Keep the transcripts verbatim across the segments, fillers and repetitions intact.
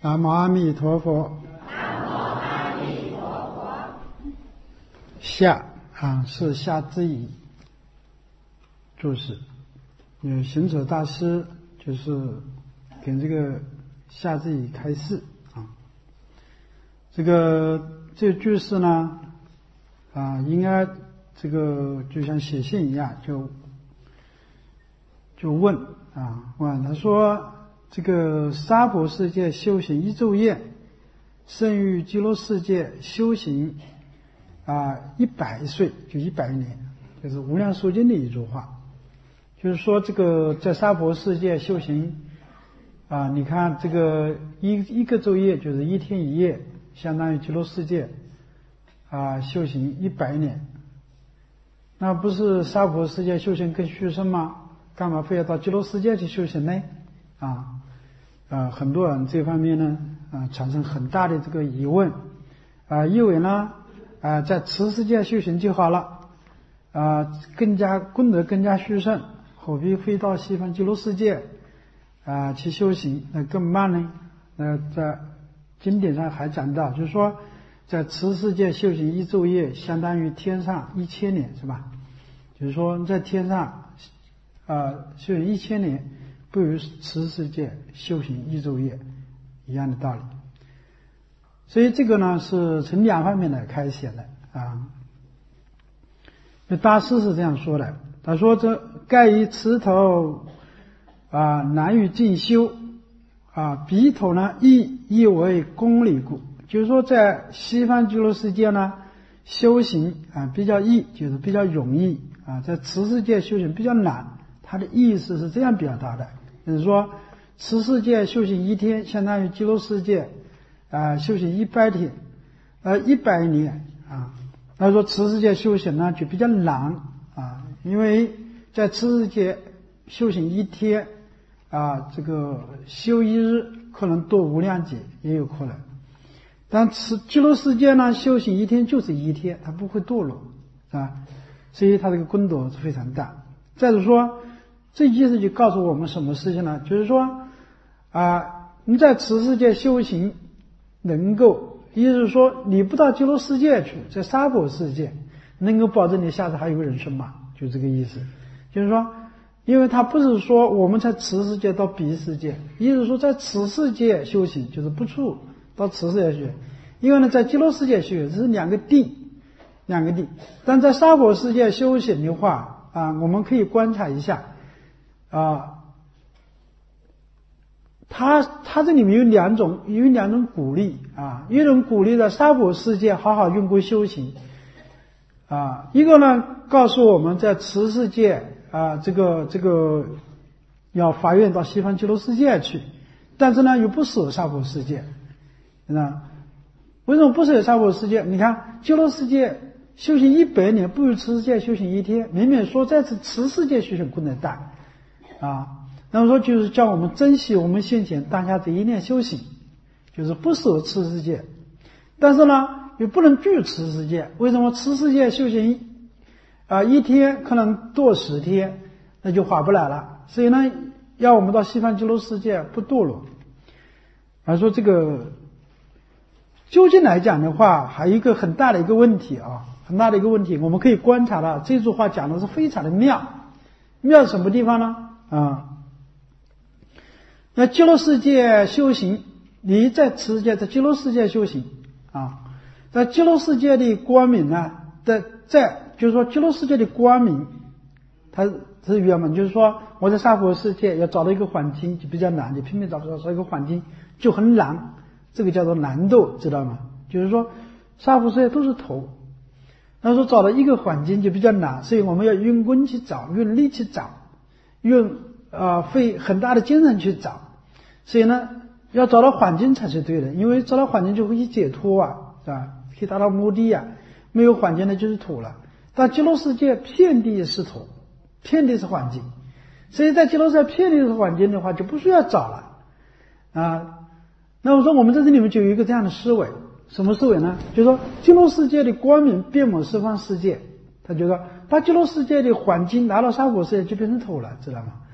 南无阿弥陀佛。 南无阿弥陀佛。 下啊是下之仪注释，有行者大师就是给这个下之仪开示啊。这个这个句式呢啊，应该这个就像写信一样，就就问啊问他说。这个娑婆世界修行一昼夜，胜于极乐世界修行啊一百岁，就一百年，就是无量寿经的一句话。就是说，这个在娑婆世界修行啊，你看这个一一个昼夜就是一天一夜，相当于极乐世界啊修行一百年。那不是娑婆世界修行更虚深吗？干嘛非要到极乐世界去修行呢？啊。啊，很多人这方面呢，啊，产生很大的这个疑问，啊，以为呢，啊，在此世界修行就好了，啊，更加功德更加殊胜，何必飞到西方极乐世界，啊，去修行？那更慢呢？那在经典上还讲到，就是说，在此世界修行一昼夜，相当于天上一千年，是吧？就是说，在天上，啊，修行一千年。不如此世界修行一昼夜一样的道理，所以这个呢是从两方面来开显的啊。那大师是这样说的，他说：“这盖以此头啊难于进修啊，彼头呢亦亦为公理故。”就是说，在西方极乐世界呢修行啊比较易，就是比较容易啊，在此世界修行比较难。他的意思是这样表达的。就是说，此世界修行一天，相当于极乐世界啊修行一百天，呃一百年啊。他说此世界修行呢就比较难啊，因为在此世界修行一天啊，这个修一日可能多无量劫也有可能，但此极乐世界呢修行一天就是一天，它不会堕落啊，所以它这个功德是非常大。再者说。这意思就告诉我们什么事情呢？就是说啊，你在此世界修行能够，意思是说你不到极乐世界去，在娑婆世界能够保证你下次还有个人生嘛，就这个意思。就是说，因为他不是说我们在此世界到彼世界，意思是说在此世界修行就是不处到此世界去，因为呢在极乐世界修行这是两个地，两个地。但在娑婆世界修行的话啊，我们可以观察一下。啊，他他这里面有两种，有两种鼓励啊，一种鼓励在娑婆世界好好用功修行啊，一个呢告诉我们在此世界啊，这个这个要发愿到西方极乐世界去，但是呢又不舍娑婆世界，那为什么不舍娑婆世界？你看极乐世界修行一百年，不如此世界修行一天，明明说在此此世界修行功德大。啊，那么说就是叫我们珍惜我们现前当下这一念修行，就是不舍此世界，但是呢又不能拒此世界。为什么此世界修行啊一天可能多十天，那就划不来了。所以呢，要我们到西方极乐世界不堕落。而说这个究竟来讲的话，还有一个很大的一个问题啊，很大的一个问题，我们可以观察到这句话讲的是非常的妙，妙什么地方呢？啊，那极乐世界修行，你在此世界在极乐世界修行啊，在极乐世界的光明呢，在在就是说极乐世界的光明，它是圆满，就是说我在娑婆世界要找到一个环境就比较难，你拼命找找找一个环境就很难，这个叫做难度，知道吗？就是说娑婆世界都是头，那说找到一个环境就比较难，所以我们要用功去找，用力去找。用啊费很大的精神去找，所以呢要找到环境才是对的，因为找到环境就会去解脱啊，是吧？可以达到目的啊。没有环境呢就是土了。但极乐世界遍地是土，遍地是环境，所以在极乐世界遍地是环境的话，就不需要找了啊。那我说我们在这里面就有一个这样的思维，什么思维呢？就是说极乐世界的光明遍满十方世界，他觉得他极乐世界的环境拿到娑婆世界就变成土了，知道吗？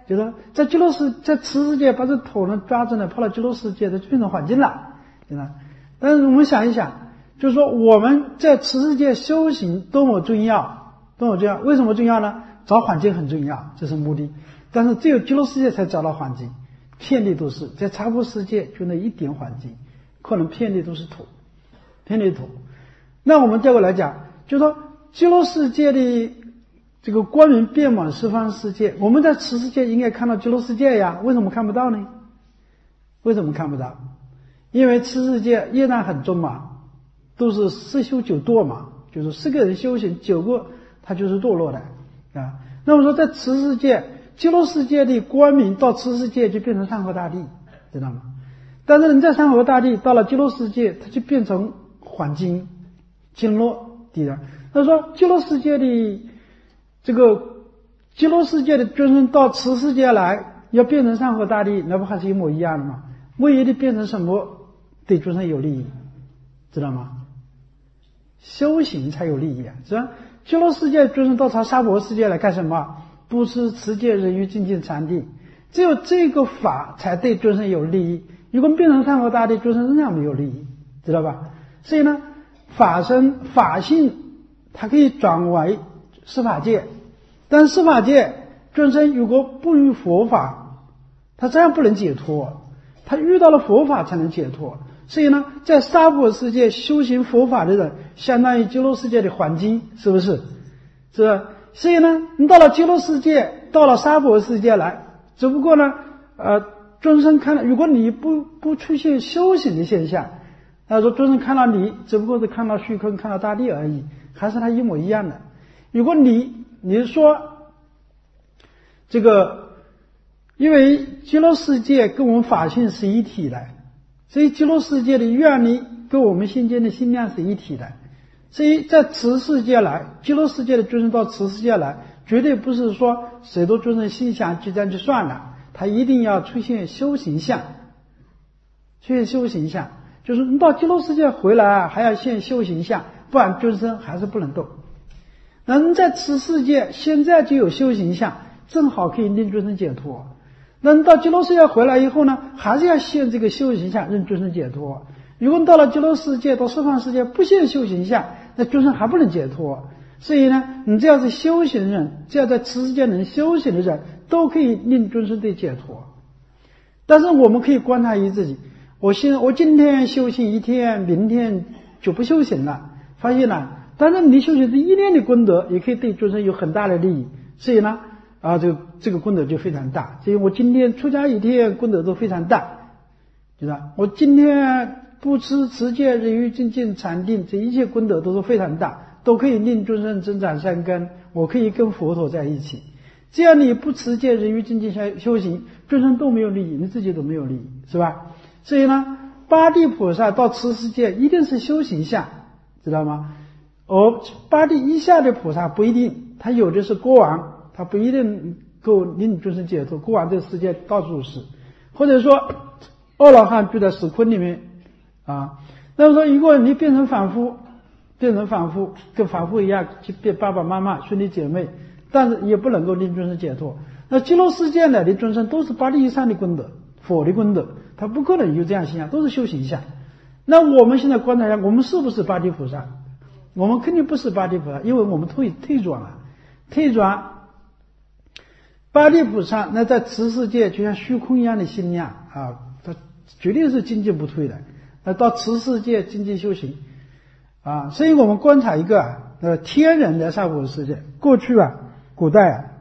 就是说在极乐世在此世界把这土呢抓住呢跑到极乐世界，它就变成环境了，对吧？但是我们想一想，就是说我们在此世界修行多么重要，多么重要？为什么重要呢？找环境很重要，这是目的。但是只有极乐世界才找到环境，遍地都是，在娑婆世界就那一点环境，可能遍地都是土，遍地土。那我们调过来讲，就是说极乐世界的这个光明遍满十方世界，我们在此世界应该看到极乐世界呀，为什么看不到呢？为什么看不到？因为此世界业障很重嘛，都是十修九堕嘛，就是十个人修行，九个他就是堕落的啊。那么说在此世界，极乐世界的光明到此世界就变成山河大地，知道吗？但是你在山河大地到了极乐世界，它就变成环境经络地的。他说极乐世界的这个极乐世界的众生到此世界来要变成山河大地，那不还是一模一样的吗？唯一的变成什么对众生有利益，知道吗？修行才有利益啊，是吧？极乐世界众生到他娑婆世界来干什么？布施、持戒、忍辱、精进、禅定，只有这个法才对众生有利益。如果变成山河大地，众生仍然没有利益，知道吧？所以呢，法身法性它可以转为司法界，但司法界众生如果不遇佛法，他这样不能解脱，他遇到了佛法才能解脱。所以呢，在娑婆世界修行佛法的人，相当于极乐世界的环境，是不是？是吧？所以呢，你到了极乐世界，到了娑婆世界来，只不过呢，呃，众生看到，如果你不不出现修行的现象，他说众生看到你，只不过是看到虚空，看到大地而已，还是他一模一样的。如果你你说这个，因为极乐世界跟我们法性是一体的，所以极乐世界的愿力跟我们现今的心量是一体的。所以在此世界来，极乐世界的众生到此世界来，绝对不是说谁都众生心想就这样就算了，他一定要出现修行相，出现修行相，就是你到极乐世界回来啊，还要现修行相，不然众生还是不能动。那你在此世界现在就有修行相，正好可以令众生解脱。那你到极乐世界回来以后呢，还是要现这个修行相，让众生解脱。如果到了极乐世界，到十方世界不现修行相，那众生还不能解脱。所以呢，你只要是修行人，只要在此世界能修行的人，都可以令众生得解脱。但是我们可以观察于自己，我现我今天修行一天，明天就不修行了，发现了，但是你修行这一年的功德，也可以对众生有很大的利益。所以呢，啊，这个这个功德就非常大。所以我今天出家一天，功德都非常大，对吧？我今天不持持戒、忍辱、精进、禅定，这一切功德都是非常大，都可以令众生增长善根。我可以跟佛陀在一起。只要你不持戒、忍辱、精进修行，众生都没有利益，你自己都没有利益，是吧？所以呢，八地菩萨到此世界一定是修行相，知道吗？而八地以下的菩萨不一定，他有的是国王，他不一定够令众生解脱。国王这个世界到处是，或者说阿罗汉住在石窟里面啊。那么说，如果你变成凡夫，变成凡夫，跟凡夫一样去变爸爸妈妈、兄弟姐妹，但是也不能够令众生解脱。那极乐世界来的众生都是八地以上的功德，佛的功德，他不可能有这样形象，都是修行相。那我们现在观察一下，我们是不是八地菩萨？我们肯定不是八地菩萨，因为我们退退转了，退转。八地菩萨那在此世界就像虚空一样的心量啊，他绝对是精进不退的。那到此世界精进修行啊，所以我们观察一个啊，呃，天人的娑婆世界，过去啊，古代啊，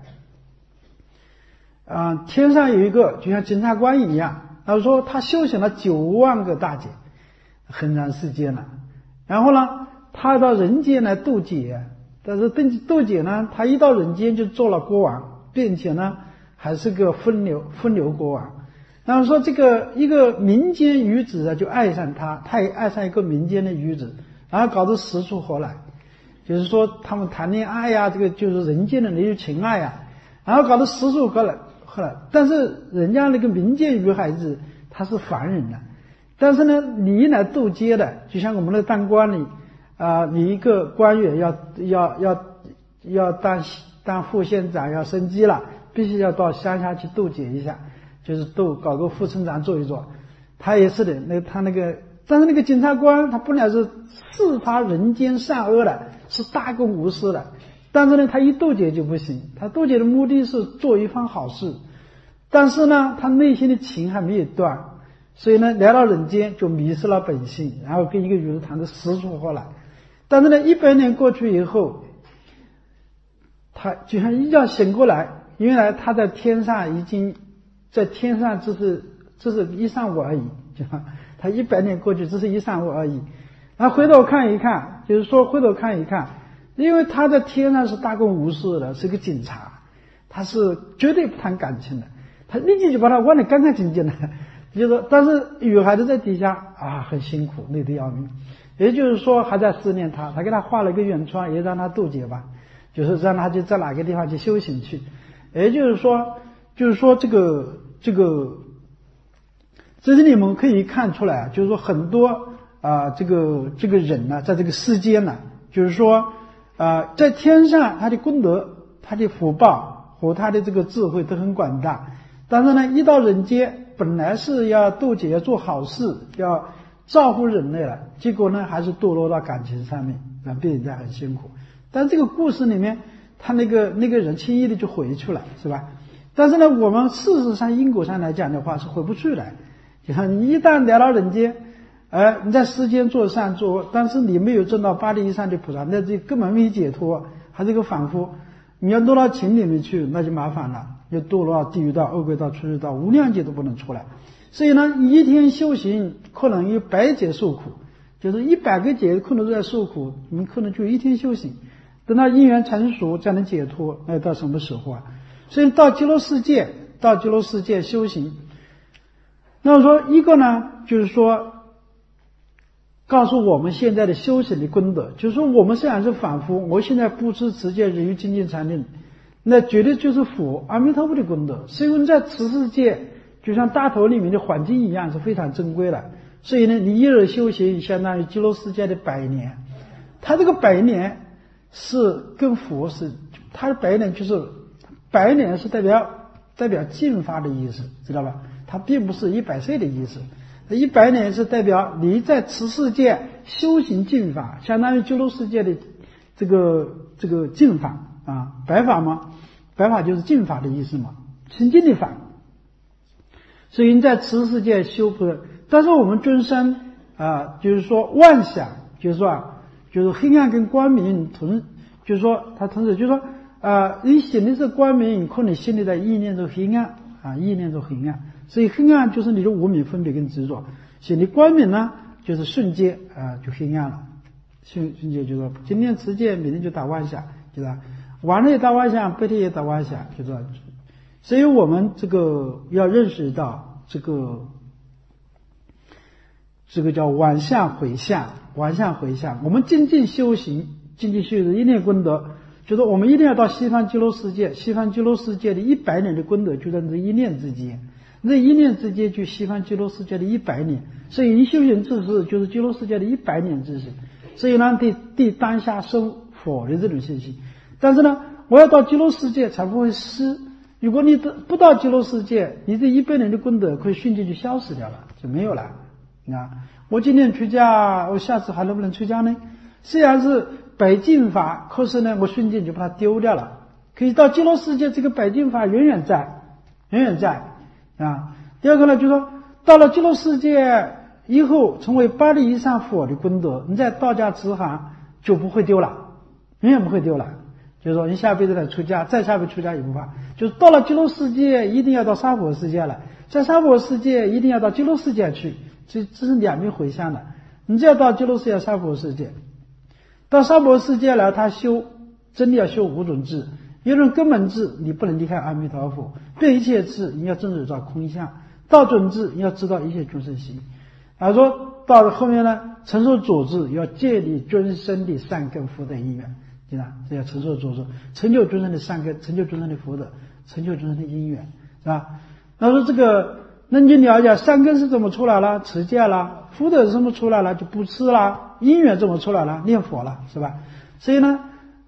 啊，天上有一个就像检察官一样，他说他修行了九万个大劫，很长时间了。然后呢，他到人间来渡劫，但是渡劫呢，他一到人间就做了国王，并且呢还是个风流风流国王。然后说这个一个民间女子啊，就爱上他，他也爱上一个民间的女子，然后搞得死出活来，就是说他们谈恋爱呀、啊，这个就是人间的那种情爱呀、啊，然后搞得死出活来。后来，但是人家那个民间女孩子她是凡人的，但是呢，你来渡劫的，就像我们的当官里啊、呃，你一个官员要要要要当当副县长要升级了， 必须要到乡下去渡劫一下，就是渡搞个副村长做一做。他也是的，那他那个，但是那个检察官他本来是视他人间善恶的，是大公无私的，但是呢，他一渡劫就不行。他渡劫的目的是做一番好事，但是呢，他内心的情还没有断，所以呢，来到人间就迷失了本性，然后跟一个女人谈的死去活来。但是呢，一百年过去以后，他就像一觉醒过来，原来他在天上已经在天上只是只是一上午而已，就他一百年过去只是一上午而已。然后回头看一看，就是说回头看一看，因为他在天上是大公无私的，是个警察，他是绝对不谈感情的，他立即就把他忘得干干净净的。就是说，但是女孩子在底下啊，很辛苦，累得要命。也就是说，还在思念他，他给他画了个圆窗，也让他渡劫吧，就是让他就在哪个地方去修行去。也就是说，就是说这个这个，这是你们可以看出来啊，就是说很多啊、呃，这个这个人呢、啊，在这个世间呢、啊，就是说啊、呃，在天上他的功德、他的福报和他的这个智慧都很广大，但是呢，一到人间，本来是要渡劫、要做好事、要造福人类了，结果呢，还是堕落到感情上面，让别人家很辛苦。但这个故事里面，他那个那个人轻易的就回去了，是吧？但是呢，我们事实上因果上来讲的话是回不去的。就像你一旦来到人间，呃，你在世间做善做，但是你没有证到八地以上的菩萨，那这根本没解脱，还是个反复。你要堕到情里面去，那就麻烦了，要堕落到地狱道、恶鬼道、畜生道，无量劫都不能出来。所以呢，一天修行可能有百劫受苦，就是一百个劫可能都在受苦，你可能就一天修行，等到因缘成熟才能解脱，那到什么时候啊？所以到极乐世界，到极乐世界修行。那么说一个呢，就是说告诉我们现在的修行的功德，就是说我们虽然是凡夫，我现在布施持戒忍辱精进禅定，那绝对就是佛阿弥陀佛的功德。所以在此世界就像大头里面的环境一样，是非常珍贵的。所以呢，你一日修行相当于极乐世界的百年，他这个百年是跟佛是，他的百年就是百年是代表代表进发的意思，知道吧？它并不是一百岁的意思，一百年是代表你在此世界修行进法，相当于极乐世界的这个这个进法啊，白法嘛，白法就是进法的意思嘛，清净的法。所以你在此世界修不，但是我们尊生啊，就是说妄想，就是说啊，就是黑暗跟光明同，就是说它同时就是说啊，你心里是光明，可能心里的意念是黑暗啊，意念是黑暗。所以黑暗就是你的无明分别跟执着，心里光明呢就是瞬间啊就黑暗了，瞬瞬间就是说今天持戒，明天就打妄想，对吧？晚上也打妄想，白天也打妄想，就是。所以我们这个要认识到这个这个叫往向回向，往向回向。我们精进修行，精进修行的一念功德，就是我们一定要到西方极乐世界，西方极乐世界的一百年的功德就在这一念之间。那一念之间就西方极乐世界的一百年，所以你修行之时就是极乐世界的一百年之时，所以呢对对当下生佛的这种信息。但是呢，我要到极乐世界才不会失。如果你不到极乐世界，你这一百年的功德可以瞬间就消失掉了，就没有了。啊，我今天出家，我下次还能不能出家呢？虽然是百净法，可是呢，我瞬间就把它丢掉了。可以到极乐世界，这个百净法远远在，远远在。啊，第二个呢，就是说到了极乐世界以后，成为八地以上佛的功德，你在道家慈航就不会丢了，永远不会丢了。就是说，你下辈子来出家，再下辈子出家也不怕。就是到了极乐世界，一定要到娑婆世界了；在娑婆世界，一定要到极乐世界去。这这是两面回向的。你只要到极乐世界、娑婆世界，到娑婆世界来，他修真的要修五种智。有种根本智，你不能离开阿弥陀佛；对一切智，你要真实照空相；到准智，你要知道一切众生心。啊，说到了后面呢，承受左智，要建立尊生的善根福德因缘，对吧？这要承受左智，成就尊生的善根，成就尊生的福德，成就尊生的因缘，是吧？那说这个，那你就了解善根是怎么出来了，持戒了；福德是怎么出来了，就不吃了；因缘怎么出来了，念佛了，是吧？所以呢。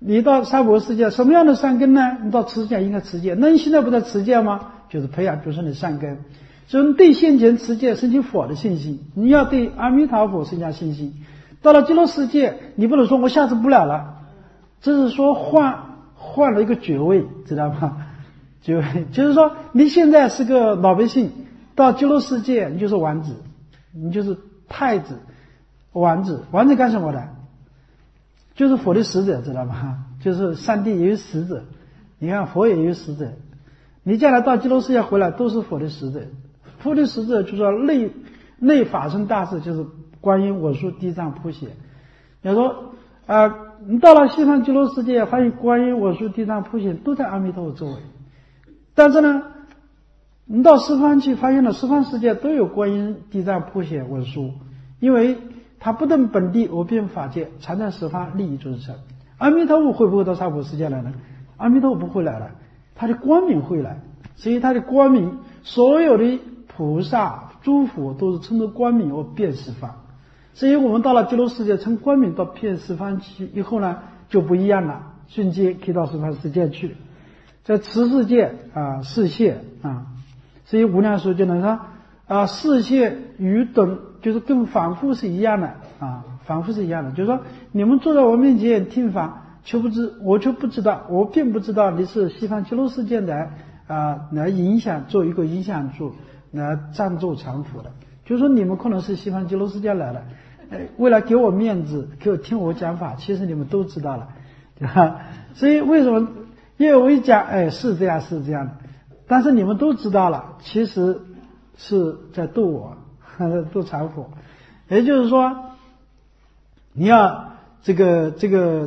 你到娑婆世界什么样的善根呢？你到持戒应该持戒，那你现在不在持戒吗？就是培养诸生的善根。所以你对现前持戒升起佛的信心，你要对阿弥陀佛增加信心。到了极乐世界，你不能说我下次不了了，这是说换换了一个爵位，知道吗？爵位就是说你现在是个老百姓，到极乐世界你就是王子，你就是太子、王子。王子干什么的？就是佛的使者，知道吗？就是上帝也有使者，你看佛也有使者，你将来到极乐世界回来都是佛的使者。佛的使者就说内内法身大士，就是观音、我术、地藏、普贤。你说啊、呃，你到了西方极乐世界，发现观音、我术、地藏、普贤都在阿弥陀佛周围，但是呢，你到十方去，发现了十方世界都有观音、地藏、普贤、文殊，因为他不登本地我变法界，常在十方利益众生。阿弥陀佛会不会到娑婆世界来呢？阿弥陀佛不会来了，他的光明会来，所以他的光明，所有的菩萨、诸佛都是称作光明而遍十方。所以我们到了极乐世界，从光明到遍十方去以后呢，就不一样了，瞬间可以到十方世界去。在持世界啊，世界啊，所以无量寿就能说啊，世界与等就是跟凡夫是一样的啊，凡夫是一样的，就是说你们坐在我面前听法，却不知我却不知道，我并不知道你是西方极乐世界来啊来影响做一个影响处来赞助常辅的，就是说你们可能是西方极乐世界来的，呃，为了给我面子，给我听我讲法，其实你们都知道了，对吧？所以为什么？因为我一讲，哎，是这样是这样的，但是你们都知道了，其实是在逗我，逗常辅。也就是说，你要这个这个，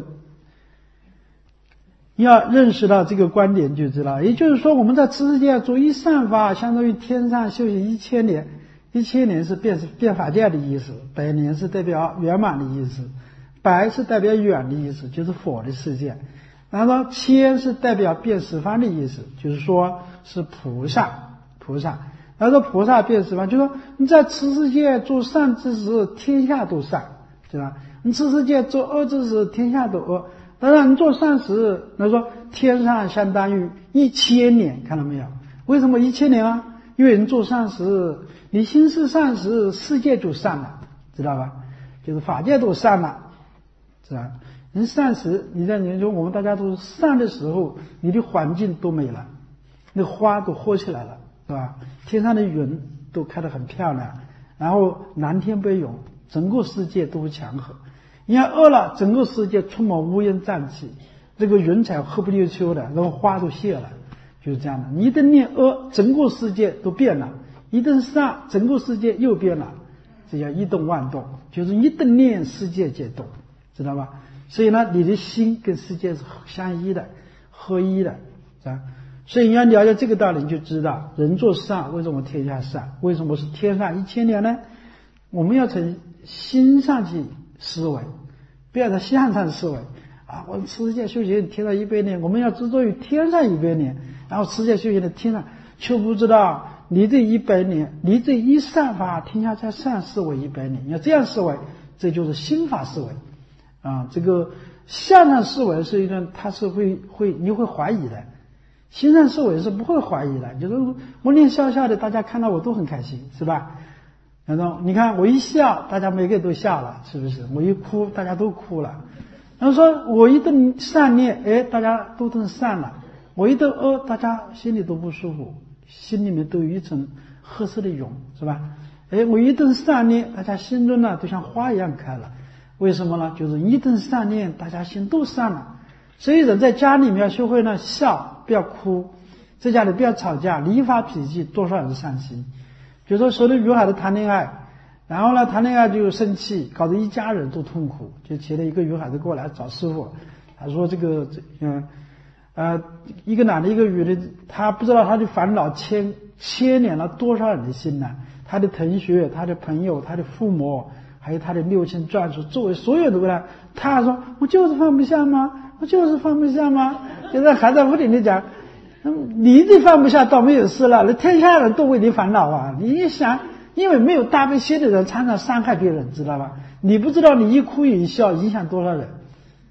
你要认识到这个观点就知道。也就是说，我们在持世界做一善法，相当于天上修行一千年，一千年是变变法界的意思，百年是代表圆满的意思，百是代表远的意思，就是佛的世界。然后千是代表遍十方的意思，就是说是菩萨，菩萨。然后说菩萨遍十方，就是说你在持世界做善之时，天下都善，对吧？你持世界做恶之时，天下都恶。当然你做善时，那说天上相当于一千年，看到没有？为什么一千年啊？因为你做善时，你心是善时，世界就善了，知道吧？就是法界都善了，是吧？你善时，你在研究我们大家都善的时候，你的环境都美了，那花都活起来了，是吧？天上的云都开得很漂亮，然后蓝天白云，整个世界都祥和。你要饿了，整个世界充满乌烟瘴气，这个云彩黑不溜秋的，然后花都谢了，就是这样的。你一顿念恶，整个世界都变了；一顿善，整个世界又变了。这叫一动万动，就是一顿念，世界皆动，知道吧？所以呢，你的心跟世界是相依的，合一的，是吧？所以你要了解这个道理，你就知道人做善为什么天下善，为什么是天上一千年呢？我们要从心上去思维，不要在相上思维啊！我们持世界修行天上一百年，我们要执着于天上一百年，然后持世界修行的天上，却不知道你这一百年，你这一善法天下在善思维一百年，你要这样思维，这就是心法思维。啊，这个向上思维是一种，它是会会你会怀疑的，心上思维是不会怀疑的。就是我念笑笑的，大家看到我都很开心，是吧？然后你看我一笑，大家每个人都笑了，是不是？我一哭，大家都哭了。然后说我一顿善念，哎，大家都顿善了；我一顿恶，大家心里都不舒服，心里面都有一层褐色的蛹，是吧？哎，我一顿善念，大家心中呢都像花一样开了。为什么呢？就是一顿善念，大家心都善了。所以人在家里面要学会呢笑，不要哭，在家里不要吵架，离发脾气，多少人善心。比如说说的女孩子谈恋爱，然后呢谈恋爱就生气，搞得一家人都痛苦。就前了一个女孩子过来找师傅，他说这个嗯呃一个男的一个女的，他不知道他的烦恼牵牵连了多少人的心呢？他的同学、他的朋友、他的父母，还有他的六亲眷属，周围所有的人，他说我就是放不下吗？我就是放不下吗？现在还在不停地讲，你这放不下倒没有事了，那天下人都为你烦恼啊！你一想，因为没有大悲心的人常常伤害别人，知道吧？你不知道你一哭一笑影响多少人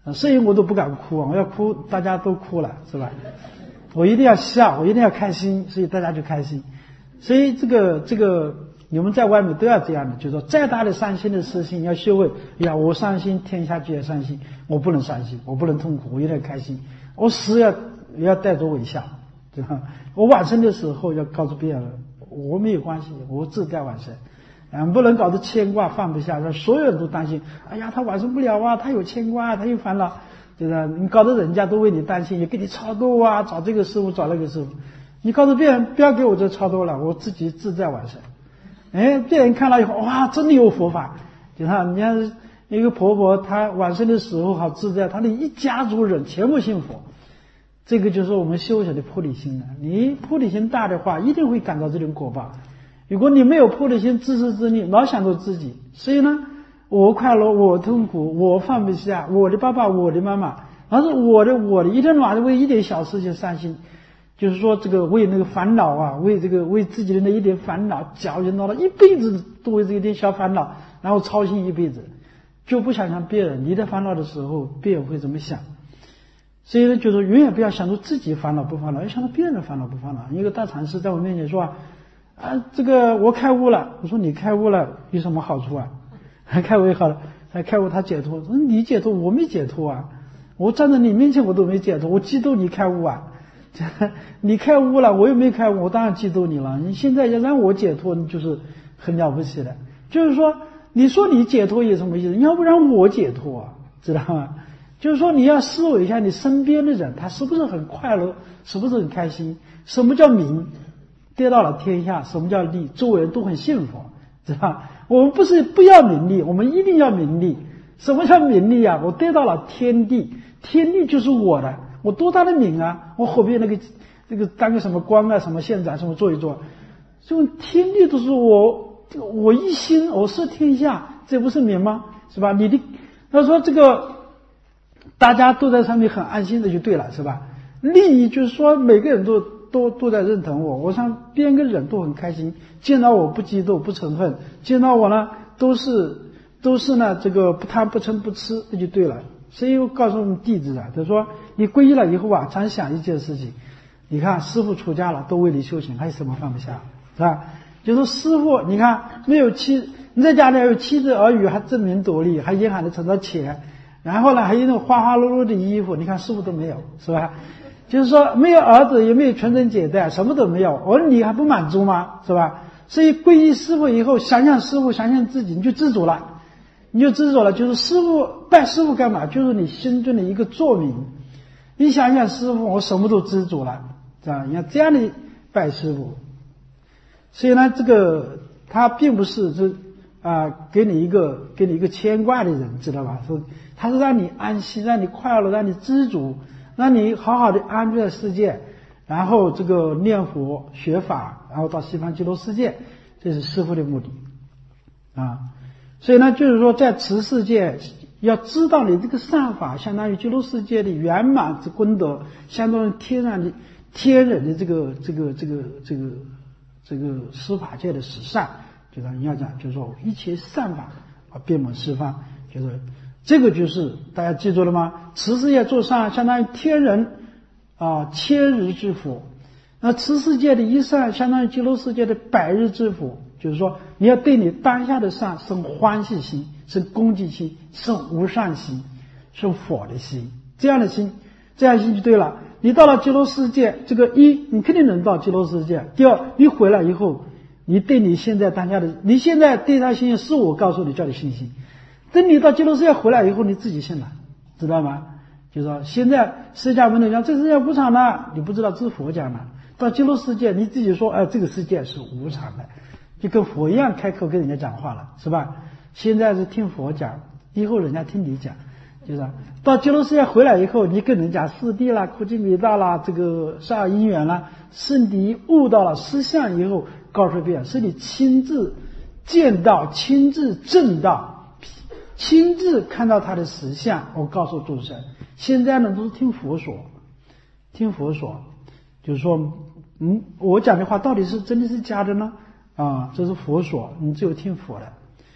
摄影我都不敢哭啊，我要哭大家都哭了，是吧？我一定要笑，我一定要开心，所以大家就开心。所以这个这个你们在外面都要这样的，就是说再大的伤心的事情要修为，呀，我伤心，天下皆伤心，我不能伤心，我不能痛苦，我一定要开心，我死要也要带着微笑，对吧？我往生的时候要告诉别人，我没有关系，我自在往生。嗯，不能搞得牵挂放不下，让所有人都担心。哎呀，他往生不了啊，他有牵挂，他有烦恼，对吧？你搞得人家都为你担心，也给你超度啊，找这个师傅，找那个师傅。你告诉别人不要给我这超度了，我自己自在往生。哎，别人看了以后，哇，真的有佛法。就看你看一个婆婆，她往生的时候好自在，她的一家族人全部信佛。这个就是我们修行的菩提心了。你菩提心大的话，一定会感到这种果报。如果你没有菩提心，自私自利，老想着自己，所以呢，我快乐，我痛苦，我放不下，我的爸爸，我的妈妈，而是我的我的，一天晚上为一点小事情伤心，就是说这个为那个烦恼啊，为这个为自己的那一点烦恼绞尽脑了，一辈子都为这一点小烦恼，然后操心一辈子，就不想想别人。你的烦恼的时候，别人会怎么想？所以呢，就是永远不要想着自己烦恼不烦恼，要想着别人烦恼不烦恼。一个大禅师在我面前说啊。啊，这个我开悟了。我说你开悟了有什么好处啊？开悟也好了，还开悟他解脱。说你解脱，我没解脱啊！我站在你面前我都没解脱，我嫉妒你开悟啊！你开悟了，我又没开悟，我当然嫉妒你了。你现在要让我解脱，你就是很了不起的。就是说，你说你解脱有什么意思？你要不让我解脱啊，知道吗？就是说你要思维一下你身边的人，他是不是很快乐，是不是很开心？什么叫名？得到了天下，什么叫利？周围人都很幸福，知道吧？我们不是不要名利，我们一定要名利。什么叫名利啊？我得到了天地，天地就是我的，我多大的名啊？我后边那个这个当个什么官啊，什么县长，什么做一做，这种天地都是我，我一心，我是天下，这不是名吗？是吧？你的他说这个大家都在上面很安心的就对了，是吧？利益就是说每个人都。都都在认同我，我想边个人都很开心，见到我不嫉妒不嗔恨，见到我呢都是都是呢这个不贪不嗔不痴，这就对了。所以我告诉我们弟子啊，他说你皈依了以后啊，常想一件事情，你看师父出家了，都为你修行，还有什么放不下，是吧？就说师父，你看没有妻，你在家里还有妻子儿女，还争名夺利，还银行里存着钱，然后呢还有那种花花绿绿的衣服，你看师父都没有，是吧？就是说没有儿子，也没有传宗接代，什么都没有，而你还不满足吗？是吧？所以皈依师父以后，想想师父，想想自己，你就知足了，你就知足了。就是师父拜师父干嘛？就是你心中的一个作名。你想想师父，我什么都知足了，是吧？你看这样的拜师父，所以呢，这个他并不是是啊、呃，给你一个给你一个牵挂的人，知道吧？说他是让你安心，让你快乐，让你知足。让你好好的安住在世界，然后这个念佛学法，然后到西方极乐世界，这是师父的目的啊。所以呢，就是说在此世界要知道你这个善法相当于极乐世界的圆满之功德，相当于天然的天人的这个这个这个这个这个司法界的实善，就是你要讲，就是说一切善法啊遍满十方，就是这个就是大家记住了吗？此世界做善相当于天人啊千日之福，那此世界的一善相当于极乐世界的百日之福。就是说你要对你当下的善生欢喜心，生恭敬心，生无上心，生佛的心，这样的心，这样心就对了。你到了极乐世界，这个一你肯定能到极乐世界，第二你回来以后，你对你现在当下的你现在对他信心是我告诉你叫你信心，等你到极乐世界回来以后，你自己信了，知道吗？就是说现在释迦牟尼讲这世界无常的，你不知道这是佛讲的，到极乐世界你自己说哎，这个世界是无常的，就跟佛一样开口跟人家讲话了，是吧？现在是听佛讲，以后人家听你讲，就是到极乐世界回来以后，你跟人讲四谛啦、苦集灭道啦、这个十二因缘啦，是你悟到了实相以后，告诉别人是你亲自见到、亲自证到、亲自看到他的实相。我告诉诸生，现在呢都是听佛说，听佛说，就是说，嗯，我讲的话到底是真的是假的呢？啊，这是佛说，你只有听佛的。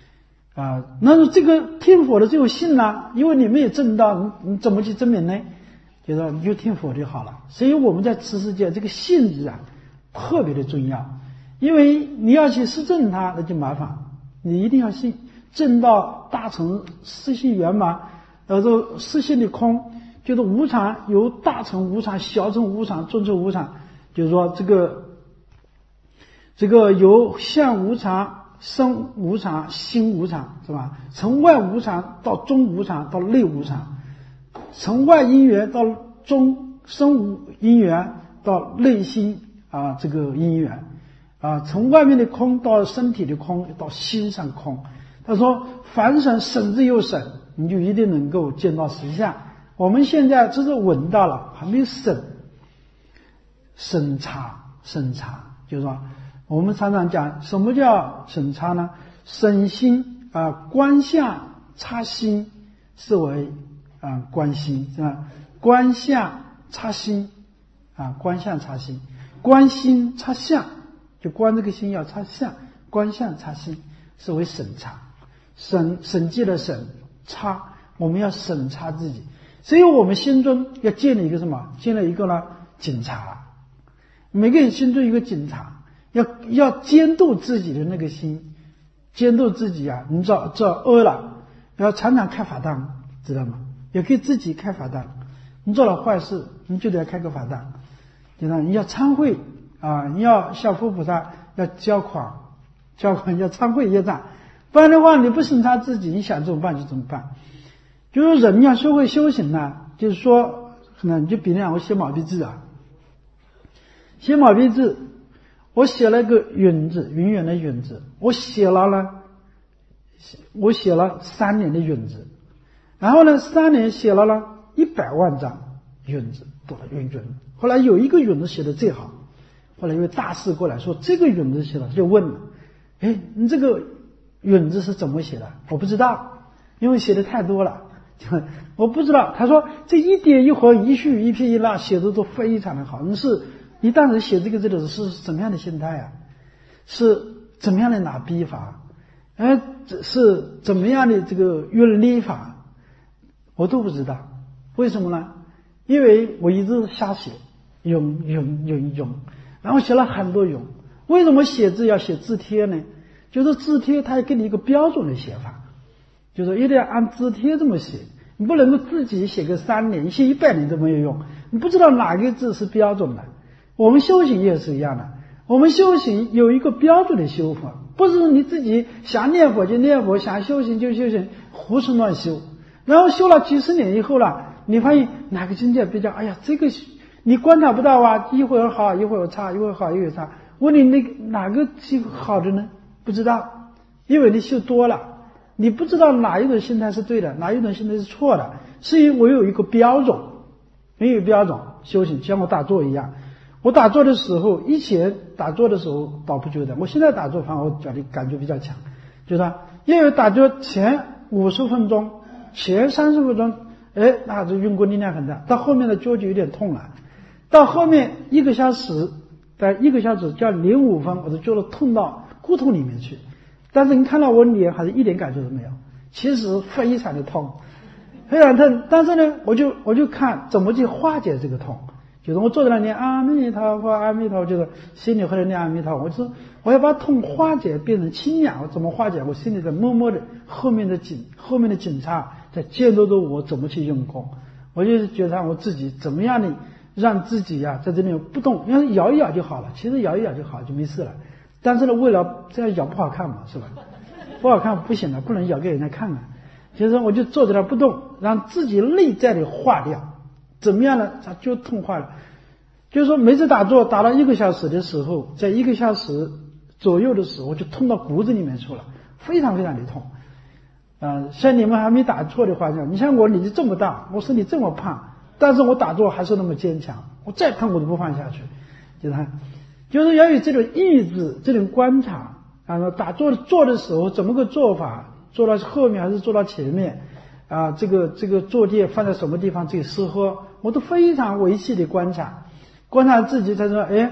啊，那这个听佛的就有信啦，因为你没有证到，你你怎么去证明呢？就说你就听佛就好了。所以我们在持世界这个信字啊特别的重要，因为你要去实证它，那就麻烦，你一定要信，证到大乘实性圆满，呃，这实性的空，就是无常，由大乘无常、小乘无常、中乘无常，就是说这个这个由相无常、生无常、心无常，是吧？从外无常到中无常到内无常，从外因缘到中生无因缘到内心啊这个因缘啊，从外面的空到身体的空到心上空。他说凡审审之又审，你就一定能够见到实相。我们现在只是闻到了，还没有审审查审查，就是说我们常常讲什么叫审查呢？审心啊，观相察心是为啊观心，是吧？观相察心啊，观相察心，观心察相，就观这个心要察相，观相察心是为审查，审审计的审查，我们要审查自己，所以我们心中要建立一个什么？建立一个呢警察，每个人心中一个警察，要要监督自己的那个心，监督自己啊！你找找恶了，要常常开罚单，知道吗？也可以自己开罚单。你做了坏事，你就得开个罚单，知道？你要忏悔啊！你要向佛菩萨要交款，交款要忏悔业障，不然的话你不审查自己，你想怎么办就怎么办。就是人要学会修行呢，就是说，可能你就比方我写毛笔字啊，写毛笔字，我写了个允字，永远的允字，我写了呢，我写了三年的允字，然后呢，三年写了呢一百万张允字，都是允准。后来有一个允字写的最好，后来一位大师过来说这个允字写的，就问了，哎，你这个允字是怎么写的？我不知道，因为写的太多了，我不知道。他说这一点一横一竖一撇一捺写的都非常的好。你是你当时写这个字的时候是什么样的心态啊？是怎么样的拿笔法？哎，是怎么样的这个韵律法？我都不知道。为什么呢？因为我一直瞎写，咏咏咏咏，然后写了很多咏。为什么写字要写字帖呢？就是字帖它要给你一个标准的写法，就是一定要按字帖这么写，你不能够自己写个三年，写一百年都没有用，你不知道哪个字是标准的。我们修行也是一样的，我们修行有一个标准的修法，不是你自己想念佛就念佛，想修行就修行，胡吃乱修。然后修了几十年以后了，你发现哪个境界比较，哎呀，这个你观察不到啊，一会儿好，一会儿差，一会儿好，一会儿差。问你那个哪个是好的呢？不知道，因为你修多了，你不知道哪一种心态是对的，哪一种心态是错的。所以我有一个标准，没有标准修行，像我打坐一样。我打坐的时候，以前打坐的时候倒不觉得，我现在打坐反而我觉得感觉比较强，就是因为打坐前五十分钟，前三十分钟，哎，那这运功力量很大，到后面的脚就有点痛了，到后面一个小时，在一个小时叫零五分，我的脚都痛到骨头里面去，但是你看到我脸还是一点感觉都没有，其实非常的痛，非常痛。但是呢，我就我就看怎么去化解这个痛。就是我坐在那念阿弥陀佛，阿弥陀佛，就是心里或者念阿弥陀佛。我说我要把痛化解，变成清凉。我怎么化解？我心里在默默的，后面的警，后面的警察在监督着我怎么去用功。我就觉得我自己怎么样的让自己呀、啊、在这里不动，因为咬一咬就好了。其实咬一咬就好，就没事了。但是呢，为了这样咬不好看嘛，是吧？不好看不行了，不能咬给人家看啊。就是我就坐在那不动，让自己内在的化掉。怎么样呢？他就痛化了。就是说每次打坐打了一个小时的时候，在一个小时左右的时候，我就痛到骨子里面去了，非常非常的痛。啊、呃，像你们还没打坐的话，你像我年纪这么大，我身体这么胖，但是我打坐还是那么坚强，我再痛我都不放下去。就是就是要有这种意志，这种观察啊，打坐坐的时候怎么个做法，坐到后面还是坐到前面。啊，这个这个坐垫放在什么地方最适合，我都非常维系的观察，观察自己才说，哎，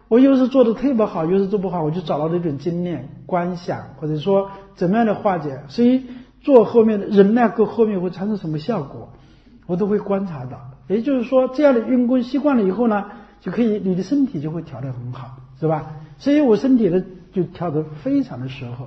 我有时做的特别好，有时做不好，我就找到这种经验、观想，或者说怎么样的化解。所以做后面的忍耐跟后面会产生什么效果，我都会观察到。也就是说，这样的运功习惯了以后呢，就可以你的身体就会调得很好，是吧？所以我身体的就调得非常的适合。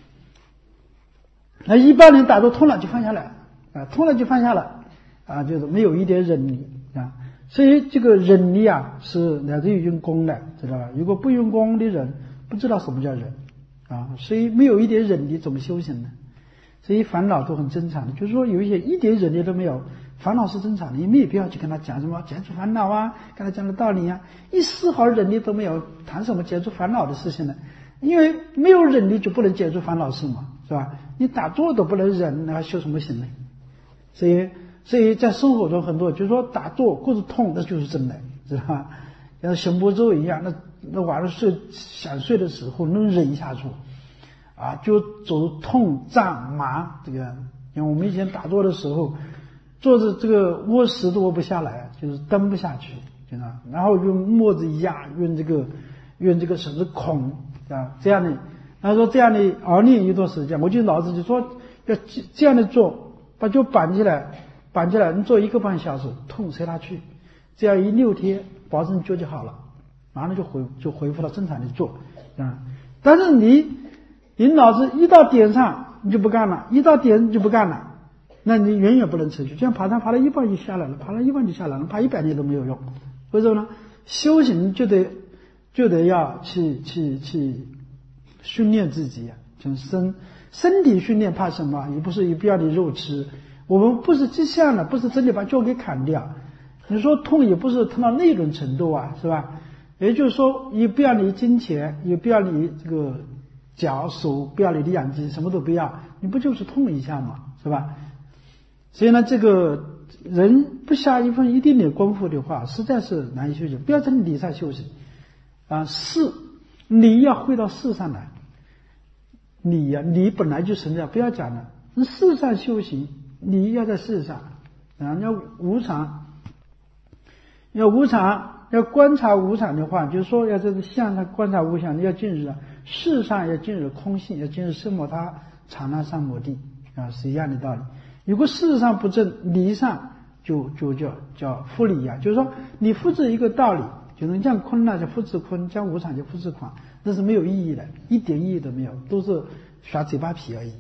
那一般人打坐痛了就放下来啊，痛了就放下了啊，就是没有一点忍力啊。所以这个忍力啊，是来自于用功的，知道吧？如果不用功的人，不知道什么叫忍啊，所以没有一点忍力怎么修行呢？所以烦恼都很正常的，就是说有一些一点忍力都没有，烦恼是正常的，你没有必要去跟他讲什么解除烦恼啊，跟他讲的道理啊，一丝毫忍力都没有，谈什么解除烦恼的事情呢？因为没有忍力就不能解除烦恼事嘛，是吧？你打坐都不能忍，那还修什么行呢？所以，所以在生活中很多就是说打坐或者痛，那就是真的，是吧？像行波咒一样，那那晚上睡想睡的时候能忍下去。啊，就走痛胀麻这个，像我们以前打坐的时候，坐着这个卧石都卧不下来，就是蹬不下去，知道？然后用墨子压，用这个用这个什么孔啊这样的，他说这样的熬练一段时间，我就老子就说要这样的做，把脚绑起来，绑起来，你做一个半小时，痛随他去，这样一六天，保证脚就好了，马上就回就恢复到正常的做啊。但是你。你脑子一到点上你就不干了，一到点你就不干了，那你远远不能持续。就像爬山爬了一半就下来了，爬了一半就下来了，爬一百年都没有用。为什么呢？修行就得就得要去去去训练自己啊，就身身体训练怕什么？也不是也不要你肉吃，我们不是迹象的，不是真的把脚给砍掉。你说痛也不是痛到那种程度啊，是吧？也就是说，也不要你金钱，也不要你这个。脚手不要你的养鸡，什么都不要，你不就是痛一下嘛，是吧？所以呢，这个人不下一份一定的功夫的话，实在是难以修行。不要在理上修行啊，事理要会到事上来，理呀、啊，理本来就存在，不要讲了。事上修行，理要在事上啊，要无常，要无常。要观察无常的话，就是说要在这相上观察无常，要进入事上要进入空性，要进入色摩他刹那三摩地啊，是一样的道理。如果事上不正，理上就就叫叫复理啊，就是说你复制一个道理，就能将空呢就复制空，将无常就复制狂，那是没有意义的，一点意义都没有，都是耍嘴巴皮而已。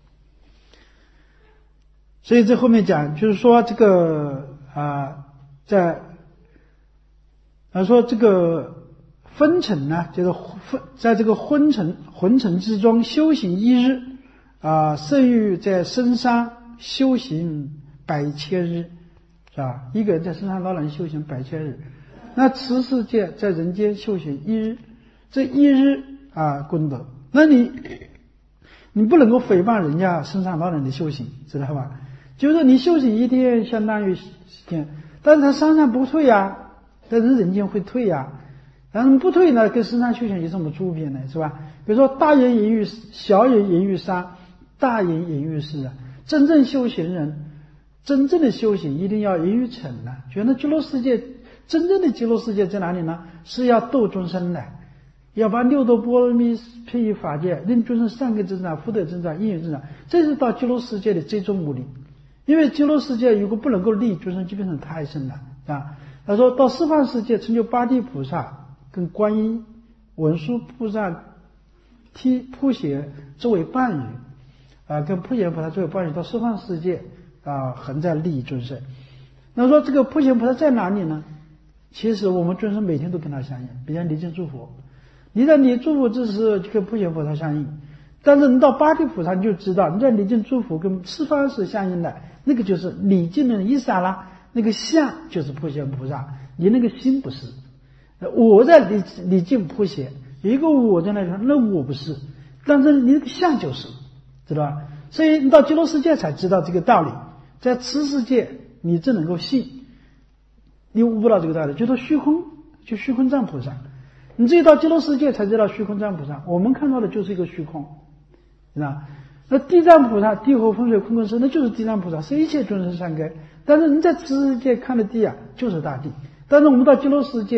所以这后面讲就是说这个啊、呃，在。他说这个昏沉呢，就是在这个昏沉昏沉之中修行一日啊，胜于在深山修行百千日，是吧？一个人在深山老人修行百千日，那此世界在人间修行一日，这一日啊功德，那你你不能够诽谤人家深山老人的修行，知道吧？就是说你修行一天相当于一天，但是他山上不退呀。但是人间会退呀、啊，但是不退呢，跟深山修行有什么区别呢？是吧？比如说大人隐于小人隐于山，大人隐于市啊。真正修行人，真正的修行一定要隐于尘呢。觉得极乐世界，真正的极乐世界在哪里呢？是要度众生的，要把六度波罗蜜譬喻法界，令众生善根增长、福德增长、因缘增长，这是到极乐世界的最终目的。因为极乐世界如果不能够利众生，基本上太深了啊。他说到十方世界成就八地菩萨跟观音文殊菩萨替普贤作为伴侣啊，跟普贤菩萨作为伴侣到十方世界啊，恒在利益众生。那说这个普贤菩萨在哪里呢？其实我们众生每天都跟他相应，比如离境诸佛，你在离诸佛之时就跟普贤菩萨相应，但是你到八地菩萨你就知道，你在离境诸佛跟十方是相应的，那个就是离境的意思啦。那个相就是普贤菩萨，你那个心不是。我在离离境普贤，有一个我在那里，那我不是，但是你那个相就是，知道吧？所以你到极乐世界才知道这个道理，在此世界你只能够信，你悟不到这个道理，就说虚空，就虚空藏菩萨，你只有到极乐世界才知道虚空藏菩萨。我们看到的就是一个虚空，知道吧？那地藏菩萨，地火风水空空生，那就是地藏菩萨，是一切众生善根。但是你在此世界看的地啊，就是大地。但是我们到极乐世界，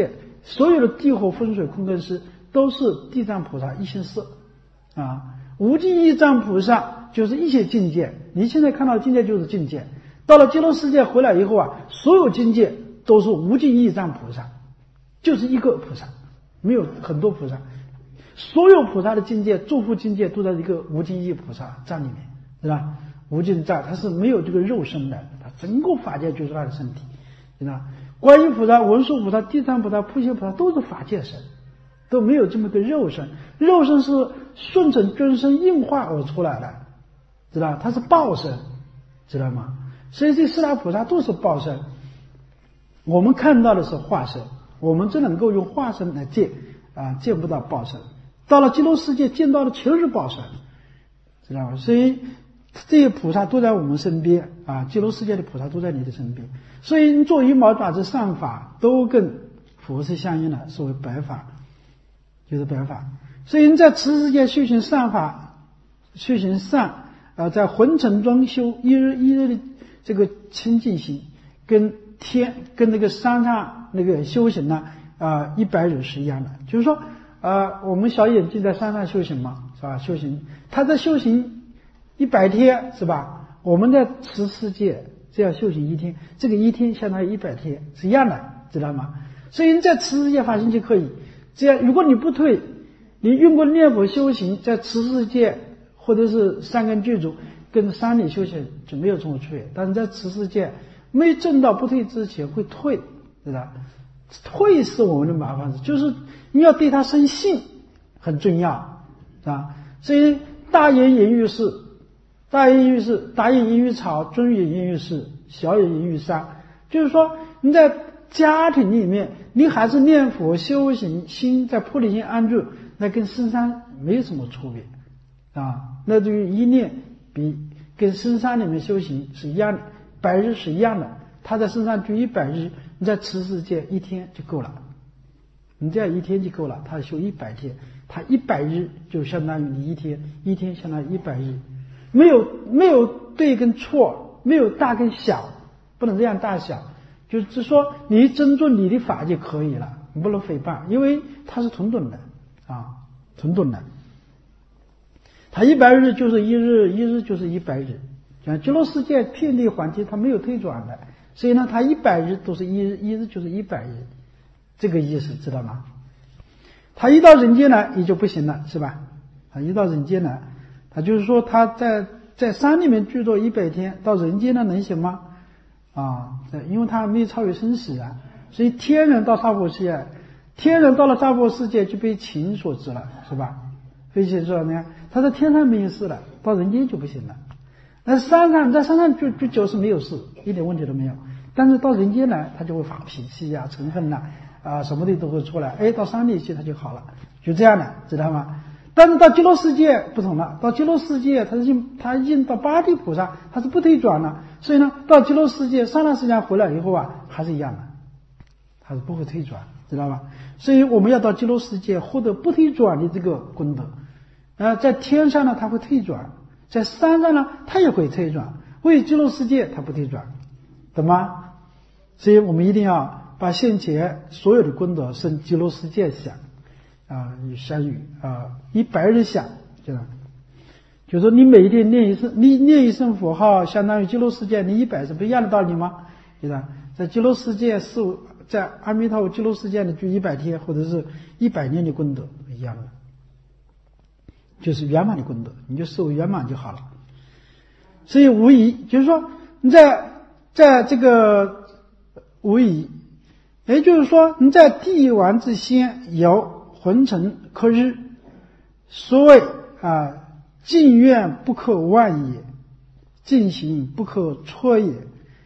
所有的地火风水空根师都是地藏菩萨一心事啊。无尽意藏菩萨就是一切境界，你现在看到的境界就是境界。到了极乐世界回来以后啊，所有境界都是无尽意藏菩萨，就是一个菩萨，没有很多菩萨。所有菩萨的境界、诸佛境界都在一个无尽意菩萨藏里面，是吧？无尽藏它是没有这个肉身的，它整个法界就是他的身体，知道吧？观音菩萨、文殊菩萨、地藏菩萨、普贤菩萨都是法界身，都没有这么个肉身。肉身是顺承真身应化而出来的，知道？它是报身，知道吗？所以这四大菩萨都是报身，我们看到的是化身，我们只能够用化身来见啊，见不到报身。到了极乐世界见到的全是报身，知道吗？所以这些菩萨都在我们身边啊，极乐世界的菩萨都在你的身边。所以你做羽毛爪子善法都跟佛是相应的，所谓白法，就是白法。所以你在此世界修行善法，修行善啊，在混成中修一日一日的这个清净心，跟天跟那个山上那个修行呢啊一百日是一样的。就是说啊，我们小眼睛在山上修行嘛，是吧？修行他在修行一百天，是吧？我们在此世界只要修行一天，这个一天相当于一百天，是一样的，知道吗？所以你在此世界发心就可以，只要如果你不退，你用过念佛修行，在此世界或者是三根具足跟山里修行就没有这种区别。但是在此世界没证到不退之前会退，知道？退是我们的麻烦事，就是你要对他生信很重要啊。所以大言言喻是，大言言喻是，大言言喻草，中言言喻是，小言言喻山。就是说你在家庭里面，你还是念佛修行，心在菩提心安住，那跟深山没有什么区别啊。那这个一念比跟深山里面修行是一样的，百日是一样的。他在深山住一百日，你在此世界一天就够了，你这样一天就够了。他修一百天，他一百日就相当于你一天，一天相当于一百日，没有没有对跟错，没有大跟小，不能这样大小。就是说你尊重你的法就可以了，你不能诽谤，因为它是同等的啊，同等的。它一百日就是一日，一日就是一百日。讲极乐世界遍地环境，它没有退转的，所以呢，它一百日都是一日，一日就是一百日，这个意思知道吗？他一到人间来也就不行了，是吧？他一到人间来，他就是说他在在山里面居住一百天，到人间来能行吗？啊，因为他没有超越生死啊，所以天人到娑婆世界，天人到了娑婆世界就被情所致了，是吧？被情所致，他在天上没有事了，到人间就不行了。那山上在山上住住久是没有事，一点问题都没有，但是到人间来，他就会发脾气啊、嗔恨呐、啊，啊，什么的都会出来。哎，到山里去他就好了，就这样的，知道吗？但是到极乐世界不同了，到极乐世界他是他已经到八地菩萨，他是不退转了，所以呢，到极乐世界上来世界回来以后啊，还是一样的，他是不会退转，知道吧？所以我们要到极乐世界获得不退转的这个功德。呃，在天上呢，他会退转；在山上呢，他也会退转。为极乐世界，他不退转，懂吗？所以我们一定要把现前所有的功德生极乐世界想啊，与相遇啊，一百日想，这样。就是说，你每一天念一声，你念一声佛号，相当于极乐世界，你一百是不一样的道理吗？对吧？在极乐世界是在阿弥陀佛极乐世界呢，就一百天或者是一百年的功德一样的。就是圆满的功德，你就受圆满就好了。所以无疑就是说你在在这个无疑，也就是说你在地王之先有浑成可日，所谓啊尽愿不可忘也，尽行不可错也。